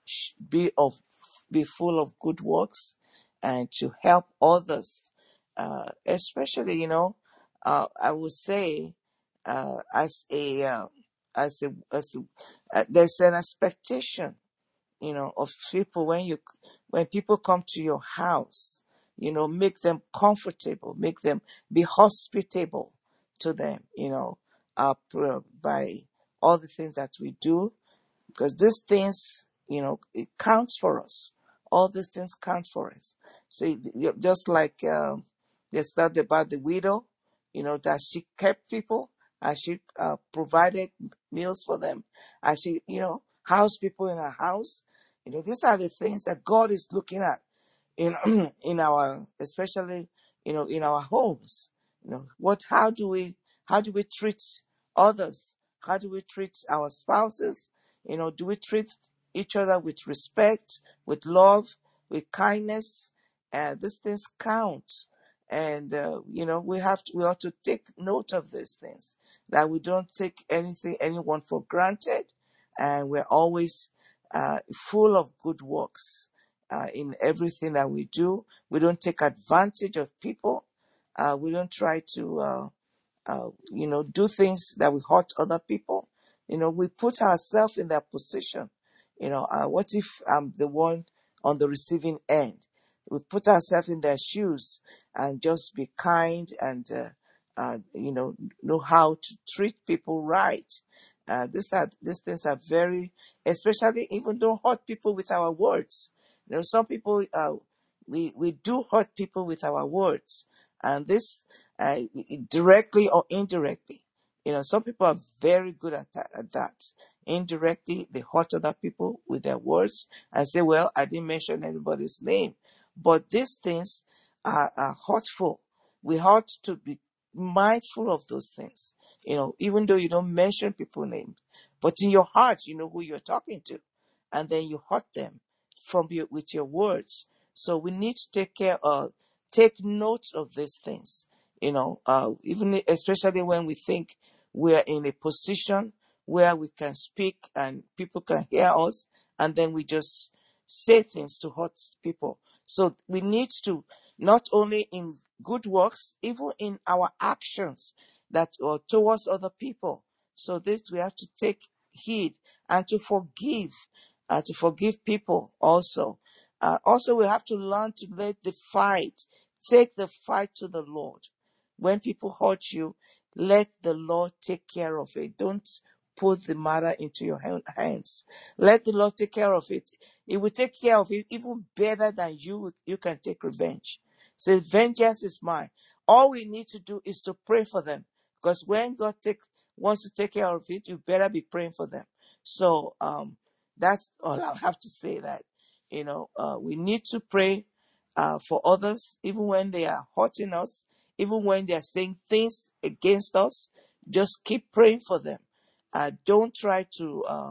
sh- be of be full of good works and to help others, uh, especially, you know, uh, I would say, uh, as a uh, as a as a, uh, there's an expectation, you know, of people when you when people come to your house, you know, make them comfortable, make them be hospitable to them, you know, uh, pr- by all the things that we do, because these things, you know, it counts for us. All these things count for us. So you- you- just like um, they said about the widow, you know, that she kept people, and she uh, provided meals for them, and she, you know, housed people in her house. You know, these are the things that God is looking at in in our, especially, you know, in our homes. You know, what how do we how do we treat others? How do we treat our spouses? You know, do we treat each other with respect, with love, with kindness? And these things count. And uh, you know, we have to we ought to take note of these things, that we don't take anything anyone for granted, and we're always uh, full of good works uh, in everything that we do. We don't take advantage of people. Uh, we don't try to, uh, uh, you know, do things that will hurt other people. You know, we put ourselves in that position. You know, uh, what if I'm the one on the receiving end? We put ourselves in their shoes and just be kind and, uh, uh, you know, know how to treat people right. Uh, this are, these things are very, especially even don't hurt people with our words. You know, some people, uh, we, we do hurt people with our words. And this, uh, directly or indirectly. You know, some people are very good at that, at that. Indirectly, they hurt other people with their words and say, well, I didn't mention anybody's name. But these things are, are hurtful. We ought to be mindful of those things. You know, even though you don't mention people's names, but in your heart, you know who you're talking to. And then you hurt them from your, with your words. So we need to take care of, take note of these things, you know, uh, even especially when we think we're in a position where we can speak and people can hear us, and then we just say things to hurt people. So we need to, not only in good works, even in our actions that or towards other people. So this we have to take heed and to forgive, uh, to forgive people also. Uh, also, we have to learn to let the fight, take the fight to the Lord. When people hurt you, let the Lord take care of it. Don't put the matter into your hands. Let the Lord take care of it. He will take care of it even better than you you can take revenge. Say, vengeance is mine. All we need to do is to pray for them. Because when God take, wants to take care of it, you better be praying for them. So um, that's all I have to say. That you know, uh, we need to pray uh, for others, even when they are hurting us, even when they are saying things against us. Just keep praying for them. Uh, don't try to, uh,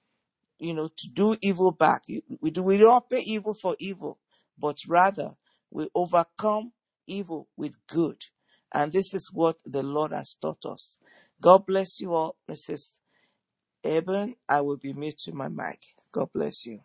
you know, to do evil back. We do. We don't pay evil for evil, but rather we overcome evil with good. And this is what the Lord has taught us. God bless you all, Missus Eben. I will be muting my mic. God bless you.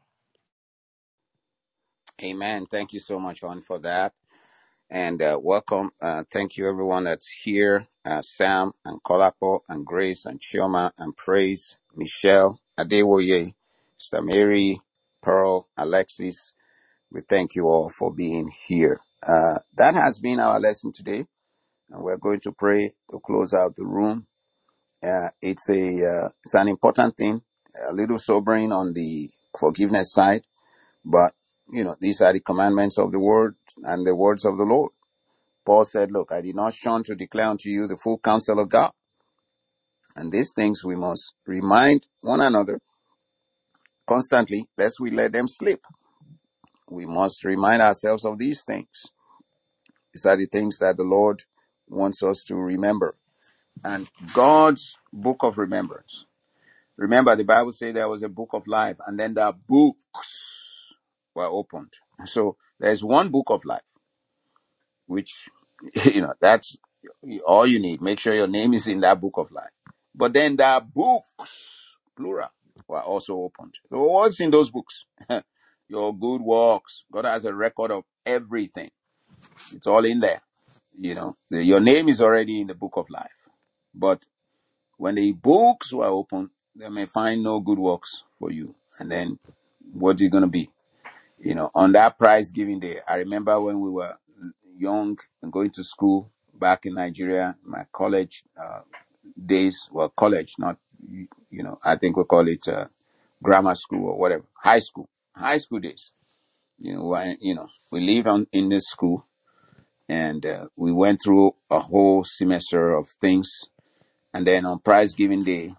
Amen. Thank you so much, on for that. And uh, welcome. Uh, thank you, everyone that's here. Uh, Sam and Kolapo and Grace and Chioma and Praise, Michelle, Adewoye, Sister Mary, Pearl, Alexis. We thank you all for being here. Uh, that has been our lesson today. And we're going to pray to close out the room. Uh, it's a uh, it's an important thing, a little sobering on the forgiveness side, but you know, these are the commandments of the word and the words of the Lord. Paul said, look, I did not shun to declare unto you the full counsel of God. And these things we must remind one another constantly, lest we let them slip. We must remind ourselves of these things. These are the things that the Lord wants us to remember. And God's book of remembrance. Remember, the Bible said there was a book of life, and then the books were opened. So there's one book of life, which, you know, that's all you need. Make sure your name is in that book of life. But then there are books, plural. were also opened. So what's in those books? Your good works. God has a record of everything. It's all in there. You know, the, your name is already in the book of life. But when the books were opened, they may find no good works for you. And then what's it going to be? You know, on that prize giving day, I remember when we were young and going to school back in Nigeria, my college uh, days, well, college, not, you know, I think we call it uh, grammar school or whatever, high school, high school days. You know, when, you know, we lived on in this school, and uh, we went through a whole semester of things. And then on prize giving day,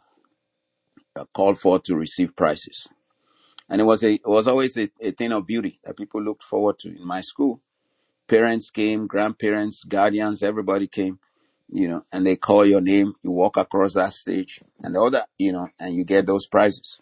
uh, called for to receive prizes. And it was a, it was always a, a thing of beauty that people looked forward to in my school. Parents came, grandparents, guardians, everybody came, you know, and they call your name. You walk across that stage and all that, you know, and you get those prizes.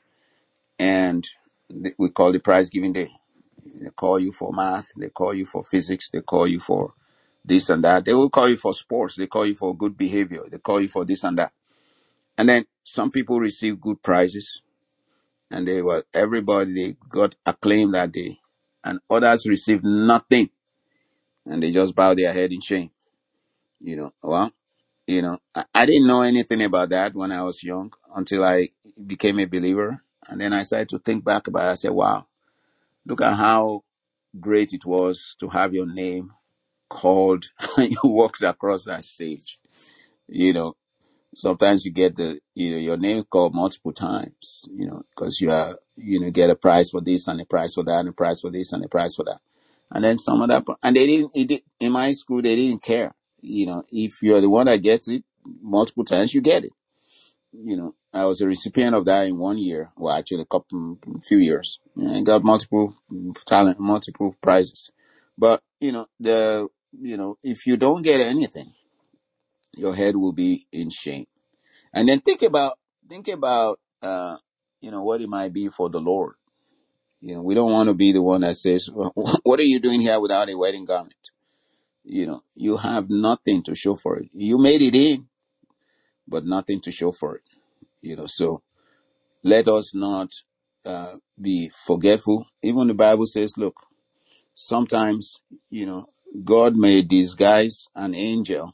And th- we call it prize giving day. They call you for math. They call you for physics. They call you for this and that. They will call you for sports. They call you for good behavior. They call you for this and that. And then some people receive good prizes, and they were, everybody, they got acclaim that day, and others received nothing, and they just bow their head in shame. You know, well, you know, I, I didn't know anything about that when I was young until I became a believer. And then I started to think back about it. I said, wow, look at how great it was to have your name called and you walked across that stage. You know, sometimes you get the, you know, your name called multiple times, you know, because you are, you know, get a prize for this and a prize for that and a prize for this and a prize for that. And then some of that, and they didn't, it did, in my school, they didn't care. You know, if you're the one that gets it multiple times, you get it. You know, I was a recipient of that in one year. Well, actually, a couple, few years. You know, I got multiple talent, multiple prizes. But, you know, the, you know, if you don't get anything, your head will be in shame. And then think about, think about, uh, you know, what it might be for the Lord. You know, we don't want to be the one that says, well, what are you doing here without a wedding garment? You know, you have nothing to show for it. You made it in, but nothing to show for it. You know, so let us not uh, be forgetful. Even the Bible says, look, sometimes, you know, God may disguise an angel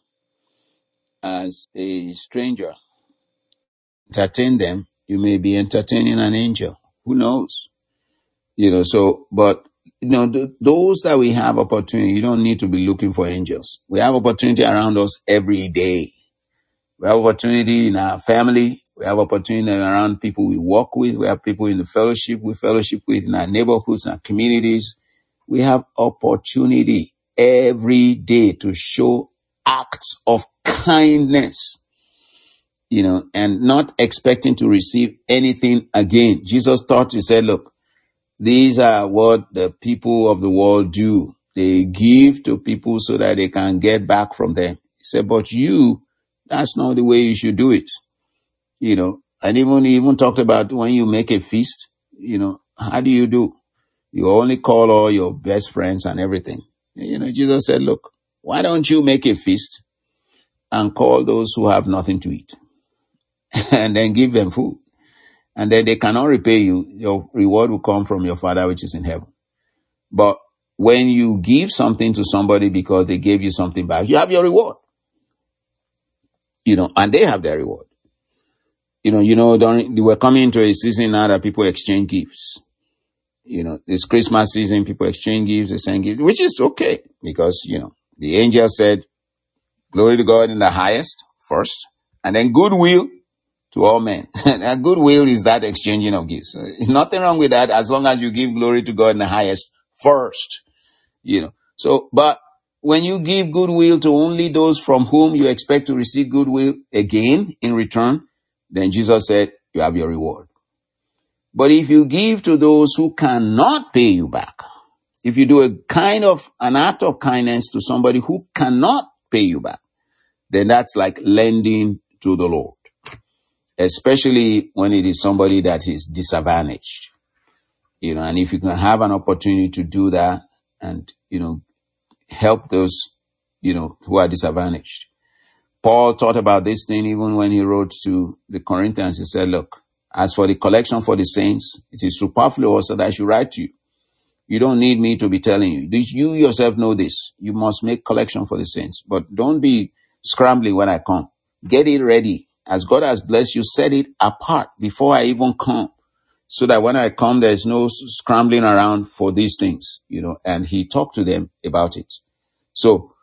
as a stranger. Entertain them. You may be entertaining an angel. Who knows? You know, so, but, you know, th- those that we have opportunity, you don't need to be looking for angels. We have opportunity around us every day. We have opportunity in our family. We have opportunity around people we work with. We have people in the fellowship we fellowship with, in our neighborhoods, in our communities. We have opportunity every day to show acts of kindness, you know, and not expecting to receive anything again. Jesus taught, he said, look, these are what the people of the world do. They give to people so that they can get back from them. He said, but you, that's not the way you should do it. You know, and even, he even talked about when you make a feast, you know, how do you do? You only call all your best friends and everything. You know, Jesus said, look, why don't you make a feast and call those who have nothing to eat and then give them food? And then they cannot repay you. Your reward will come from your Father which is in heaven. But when you give something to somebody because they gave you something back, you have your reward. You know, and they have their reward. You know, you know, during, we're coming into a season now that people exchange gifts. You know, this Christmas season, people exchange gifts, they send gifts, which is okay because, you know, the angel said, glory to God in the highest first, and then goodwill to all men. And goodwill is that exchanging of gifts. So, nothing wrong with that as long as you give glory to God in the highest first, you know. So, but when you give goodwill to only those from whom you expect to receive goodwill again in return, then Jesus said, you have your reward. But if you give to those who cannot pay you back, if you do a kind of an act of kindness to somebody who cannot pay you back, then that's like lending to the Lord, especially when it is somebody that is disadvantaged. You know, and if you can have an opportunity to do that and, you know, help those, you know, who are disadvantaged. Paul thought about this thing even when he wrote to the Corinthians. He said, look, As for the collection for the saints, it is superfluous that I should write to you. You don't need me to be telling you. This, you yourself know this. You must make collection for the saints. But don't be scrambling when I come. Get it ready. As God has blessed you, set it apart before I even come. So that when I come, there's no scrambling around for these things, you know. And he talked to them about it. So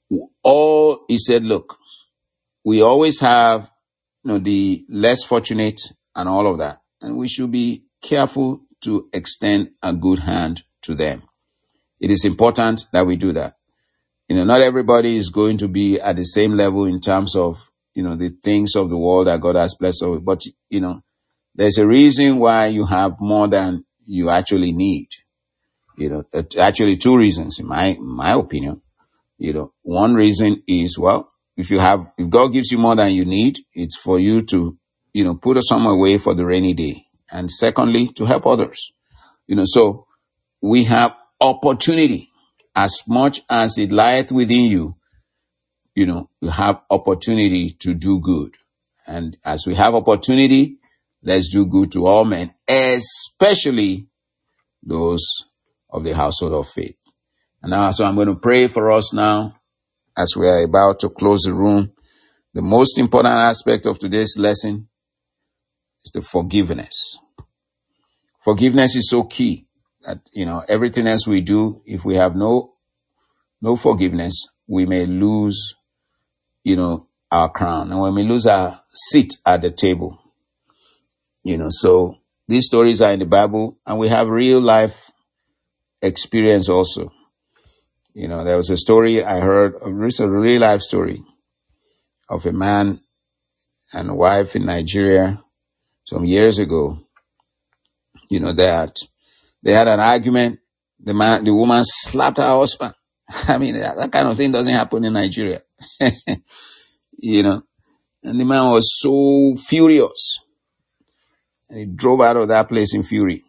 all he said, look, we always have, you know, the less fortunate and all of that. And we should be careful to extend a good hand to them. It is important that we do that. You know, not everybody is going to be at the same level in terms of, you know, the things of the world that God has blessed us with. But, you know, there's a reason why you have more than you actually need. You know, actually two reasons in my, my opinion. You know, one reason is, well, if you have, if God gives you more than you need, it's for you to, you know, put some away for the rainy day. And secondly, to help others. You know, so we have opportunity as much as it lieth within you. You know, you have opportunity to do good. And as we have opportunity, let's do good to all men, especially those of the household of faith. And now, so I'm going to pray for us now as we are about to close the room. The most important aspect of today's lesson is the forgiveness. Forgiveness is so key that, you know, everything else we do, if we have no, no forgiveness, we may lose, you know, our crown. And when we lose our seat at the table, you know, so these stories are in the Bible and we have real life experience also. You know, there was a story I heard, a real life story of a man and a wife in Nigeria some years ago. You know, that they had an argument. The man, the woman slapped her husband. I mean, that, that kind of thing doesn't happen in Nigeria. You know, and the man was so furious. And he drove out of that place in fury.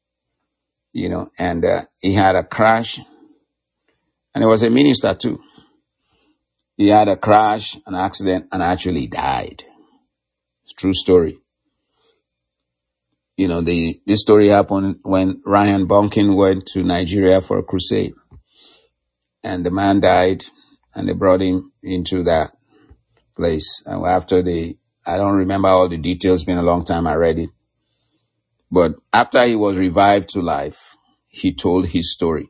You know, and uh, he had a crash. And he was a minister too. He had a crash, an accident, and actually died. It's a true story. You know, the this story happened when Ryan Bunkin went to Nigeria for a crusade. And the man died, and they brought him into that place. And after the, I don't remember all the details, it's been a long time I read it. But after he was revived to life, he told his story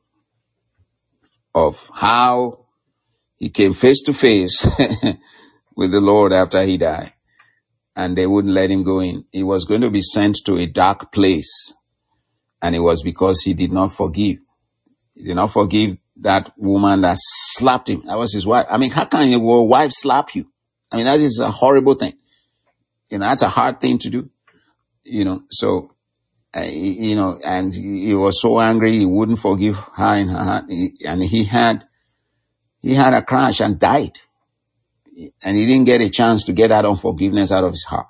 of how he came face to face with the Lord after he died. And they wouldn't let him go in. He was going to be sent to a dark place. And it was because he did not forgive. He did not forgive that woman that slapped him. That was his wife. I mean, how can your wife slap you? I mean, that is a horrible thing. You know, that's a hard thing to do. You know, so, uh, you know, and he, he was so angry, he wouldn't forgive her in her heart. He, and he had, he had a crash and died. And he didn't get a chance to get that unforgiveness out of his heart.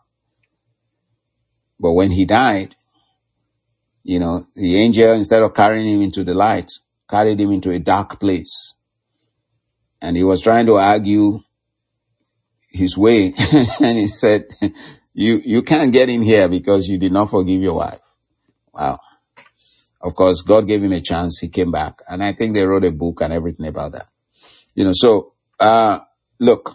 But when he died, you know, the angel, instead of carrying him into the light, carried him into a dark place. And he was trying to argue his way. And he said, you, you can't get in here because you did not forgive your wife. Wow. Of course, God gave him a chance. He came back. And I think they wrote a book and everything about that. You know, so, uh, look.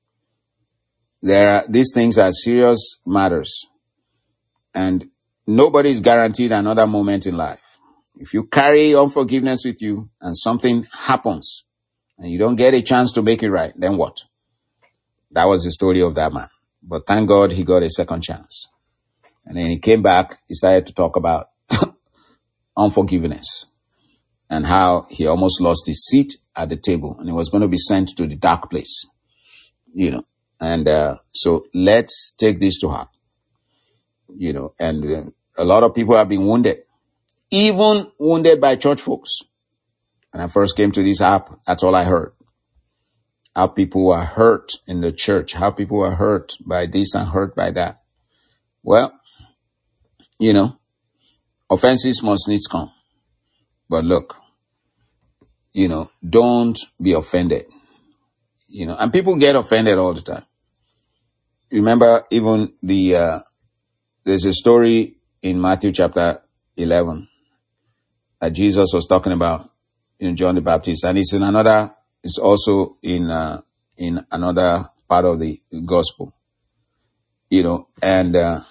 There are, these things are serious matters, and nobody is guaranteed another moment in life. If you carry unforgiveness with you and something happens and you don't get a chance to make it right, then what? That was the story of that man. But thank God he got a second chance. And then he came back, he started to talk about unforgiveness and how he almost lost his seat at the table and he was going to be sent to the dark place, you know. And uh, so let's take this to heart, you know, and uh, a lot of people have been wounded, even wounded by church folks. When I first came to this app, that's all I heard. How people are hurt in the church, how people are hurt by this and hurt by that. Well, you know, offenses must needs come. But look, you know, don't be offended. You know, and people get offended all the time. Remember even the uh, there's a story in Matthew chapter eleven that Jesus was talking about in John the Baptist, and it's in another, it's also in uh, in another part of the gospel, you know, and uh,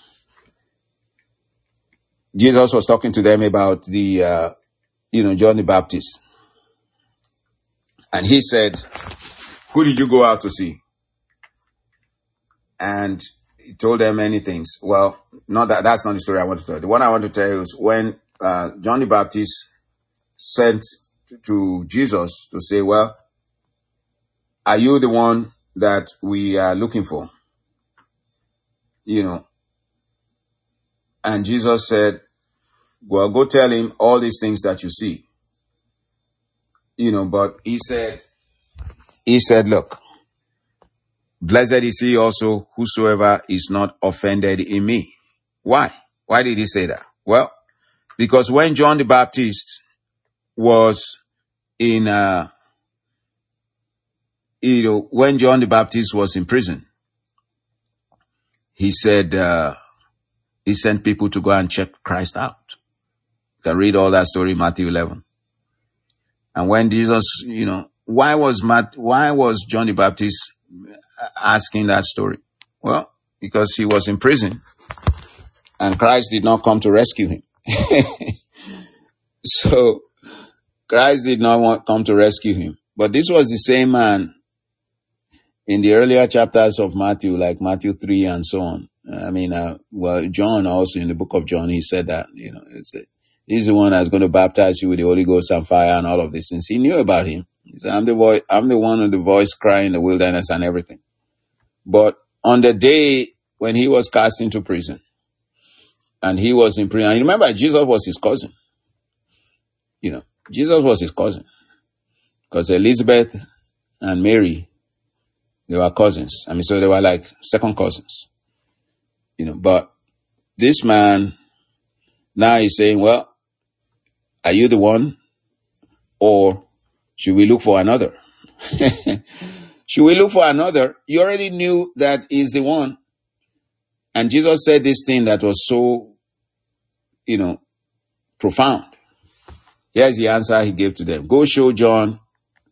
Jesus was talking to them about the, uh, you know, John the Baptist, and he said, "Who did you go out to see?" And he told them many things. Well, not that, that's not the story I want to tell. The one I want to tell you is when uh, John the Baptist sent to Jesus to say, well, are you the one that we are looking for? You know, and Jesus said, well, go tell him all these things that you see. You know, but he said, he said, look, blessed is he also whosoever is not offended in me. Why? Why did he say that? Well, because when John the Baptist was in, uh, you know, when John the Baptist was in prison, he said, uh, he sent people to go and check Christ out. You can read all that story in Matthew eleven. And when Jesus, you know, why was Matt, why was John the Baptist asking that story? Well, because he was in prison and Christ did not come to rescue him. So Christ did not want come to rescue him. But this was the same man in the earlier chapters of Matthew, like Matthew three and so on. I mean, uh, well, John also in the book of John, he said that, you know, it's a, he's the one that's going to baptize you with the Holy Ghost and fire and all of these things. He knew about him. He said, I'm the voice, I'm the one with the voice crying in the wilderness and everything. But on the day when he was cast into prison and he was in prison, and remember, Jesus was his cousin. You know, Jesus was his cousin because Elizabeth and Mary, they were cousins. I mean, so they were like second cousins, you know, but this man now he's saying, well, are you the one or should we look for another? Should we look for another? You already knew that he's the one. And Jesus said this thing that was so, you know, profound. Here's the answer he gave to them. Go show John,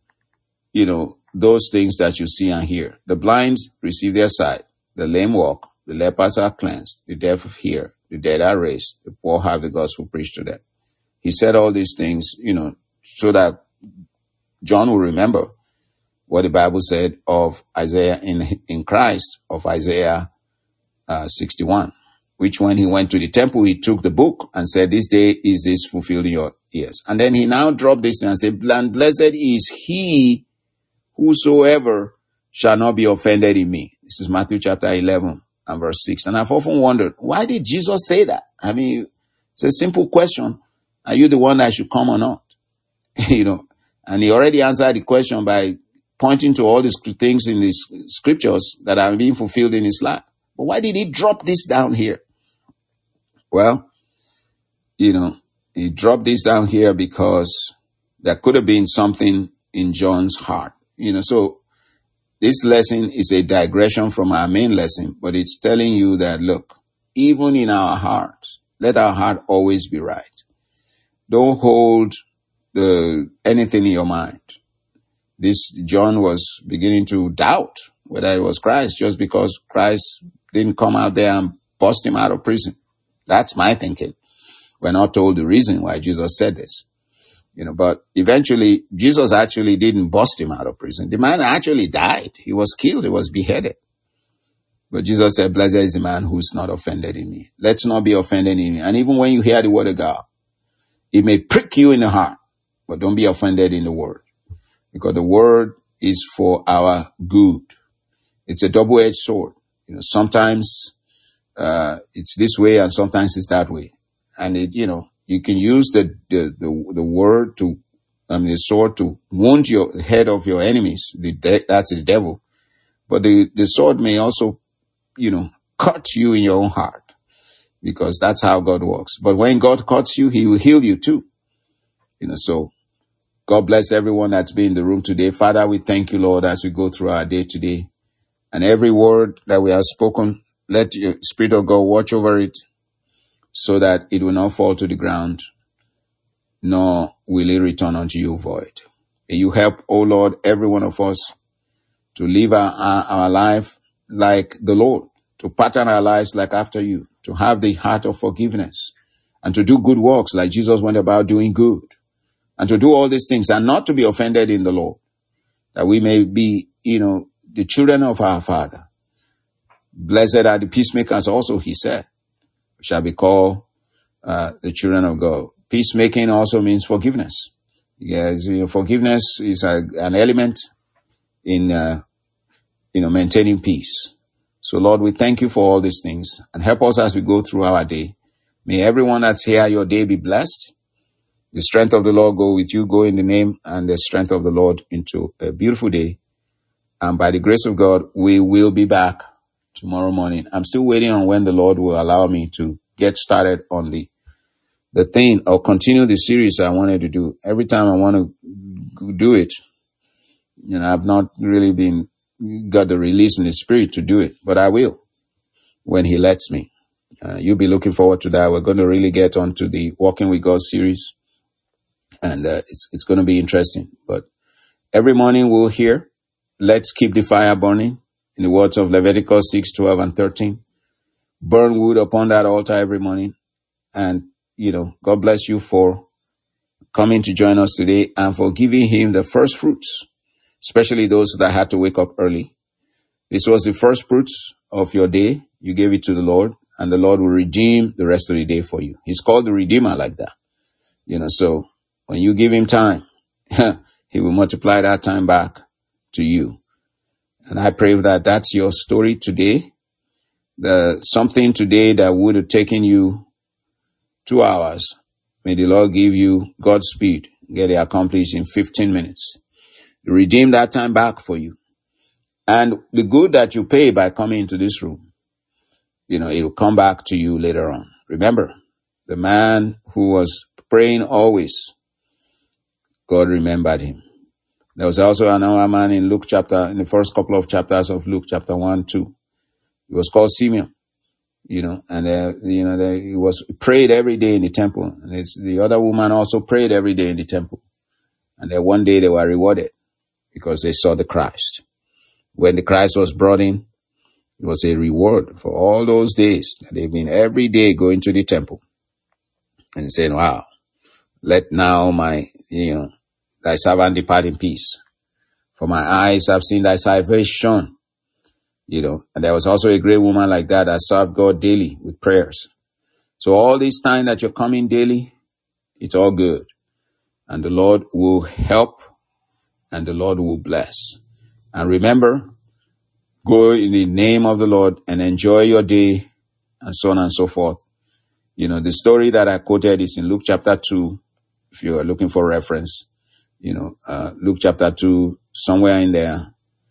you know, those things that you see and hear. The blind receive their sight. The lame walk. The lepers are cleansed. The deaf hear. The dead are raised. The poor have the gospel preached to them. He said all these things, you know, so that John will remember what the Bible said of Isaiah in, in Christ, of Isaiah uh, sixty-one, which when he went to the temple, he took the book and said, this day is this fulfilled in your ears. And then he now dropped this and said, and blessed is he whosoever shall not be offended in me. This is Matthew chapter eleven and verse six. And I've often wondered, why did Jesus say that? I mean, it's a simple question. Are you the one that should come or not? You know, and he already answered the question by pointing to all these things in the scriptures that are being fulfilled in his life. But why did he drop this down here? Well, you know, he dropped this down here because there could have been something in John's heart. You know, so this lesson is a digression from our main lesson, but it's telling you that, look, even in our hearts, let our heart always be right. Don't hold the anything in your mind. This John was beginning to doubt whether it was Christ just because Christ didn't come out there and bust him out of prison. That's my thinking. We're not told the reason why Jesus said this. You know, but eventually Jesus actually didn't bust him out of prison. The man actually died. He was killed. He was beheaded. But Jesus said, blessed is the man who's not offended in me. Let's not be offended in me. And even when you hear the word of God, it may prick you in the heart, but don't be offended in the word, because the word is for our good. It's a double-edged sword. You know, sometimes uh, it's this way and sometimes it's that way. And it, you know, you can use the, the, the, the word to, I mean, the sword to wound your head of your enemies. The de- that's the devil. But the, the sword may also, you know, cut you in your own heart, because that's how God works. But when God cuts you, he will heal you too. You know, so God bless everyone that's been in the room today. Father, we thank you, Lord, as we go through our day today. And every word that we have spoken, let your Spirit of God watch over it so that it will not fall to the ground, nor will it return unto you void. May you help, O Lord, every one of us to live our, our, our life like the Lord, to pattern our lives like after you, to have the heart of forgiveness, and to do good works like Jesus went about doing good, and to do all these things and not to be offended in the Lord, that we may be, you know, the children of our Father. Blessed are the peacemakers also, he said, shall be called uh, the children of God. Peacemaking also means forgiveness. Yes, you know, forgiveness is a, an element in, uh, you know, maintaining peace. So, Lord, we thank you for all these things, and help us as we go through our day. May everyone that's here, your day be blessed. The strength of the Lord go with you. Go in the name and the strength of the Lord into a beautiful day. And by the grace of God, we will be back tomorrow morning. I'm still waiting on when the Lord will allow me to get started on the the thing or continue the series I wanted to do. Every time I want to do it, you know, I've not really been got the release in the spirit to do it, but I will when he lets me. Uh, you'll be looking forward to that. We're going to really get onto the Walking with God series, and uh, it's it's going to be interesting. But every morning we'll hear, let's keep the fire burning. In the words of Leviticus six, twelve, and thirteen, burn wood upon that altar every morning. And, you know, God bless you for coming to join us today and for giving him the first fruits, especially those that had to wake up early. This was the first fruits of your day. You gave it to the Lord, and the Lord will redeem the rest of the day for you. He's called the Redeemer like that. You know, so when you give him time, he will multiply that time back to you. And I pray that that's your story today. The something today that would have taken you two hours. May the Lord give you God's speed, get it accomplished in fifteen minutes. Redeem that time back for you. And the good that you pay by coming into this room, you know, it will come back to you later on. Remember, the man who was praying always, God remembered him. There was also another man in Luke chapter, in the first couple of chapters of Luke chapter one, two. He was called Simeon, you know, and, uh, you know, the, he was prayed every day in the temple. And it's, the other woman also prayed every day in the temple. And then one day they were rewarded because they saw the Christ. When the Christ was brought in, it was a reward for all those days that they've been every day going to the temple and saying, wow, let now my, you know, thy servant depart in peace. For my eyes have seen thy salvation. You know, and there was also a great woman like that that served God daily with prayers. So all this time that you're coming daily, it's all good. And the Lord will help and the Lord will bless. And remember, go in the name of the Lord and enjoy your day and so on and so forth. You know, the story that I quoted is in Luke chapter two, if you are looking for reference. You know, uh, Luke chapter two, somewhere in there,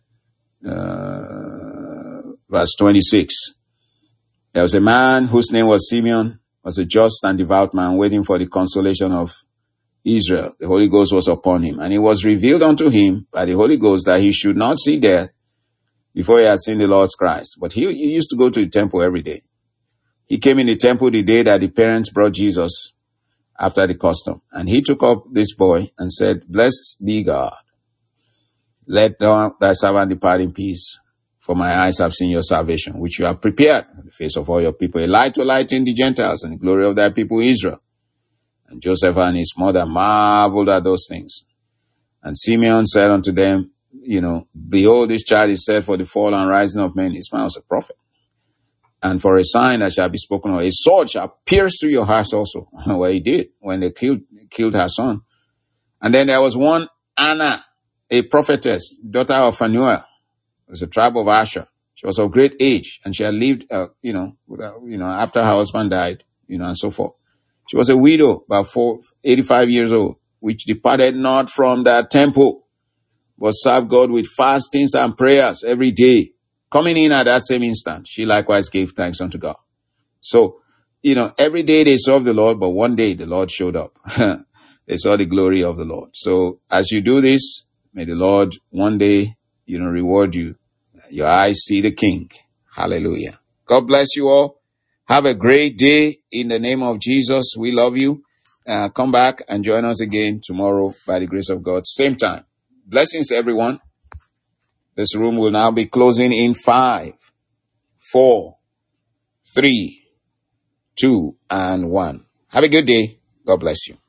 uh, verse twenty-six. There was a man whose name was Simeon, was a just and devout man waiting for the consolation of Israel. The Holy Ghost was upon him, and it was revealed unto him by the Holy Ghost that he should not see death before he had seen the Lord's Christ. But he, he used to go to the temple every day. He came in the temple the day that the parents brought Jesus after the custom. And he took up this boy and said, blessed be God. Let thy servant depart in peace, for my eyes have seen your salvation, which you have prepared in the face of all your people, a light to lighten the Gentiles and the glory of thy people Israel. And Joseph and his mother marveled at those things. And Simeon said unto them, you know, behold, this child is set for the fall and rising of men. This man was a prophet. And for a sign that shall be spoken of, a sword shall pierce through your hearts also. Well, he did when they killed killed her son. And then there was one Anna, a prophetess, daughter of Phanuel. It was a tribe of Asher. She was of great age, and she had lived, uh, you know, without, you know, after her husband died, you know, and so forth. She was a widow, about four, eighty-five years old, which departed not from the temple, but served God with fastings and prayers every day. Coming in at that same instant, she likewise gave thanks unto God. So, you know, every day they served the Lord, but one day the Lord showed up. They saw the glory of the Lord. So as you do this, may the Lord one day, you know, reward you. Your eyes see the King. Hallelujah. God bless you all. Have a great day in the name of Jesus. We love you. Uh, come back and join us again tomorrow by the grace of God. Same time. Blessings, everyone. This room will now be closing in five, four, three, two, and one. Have a good day. God bless you.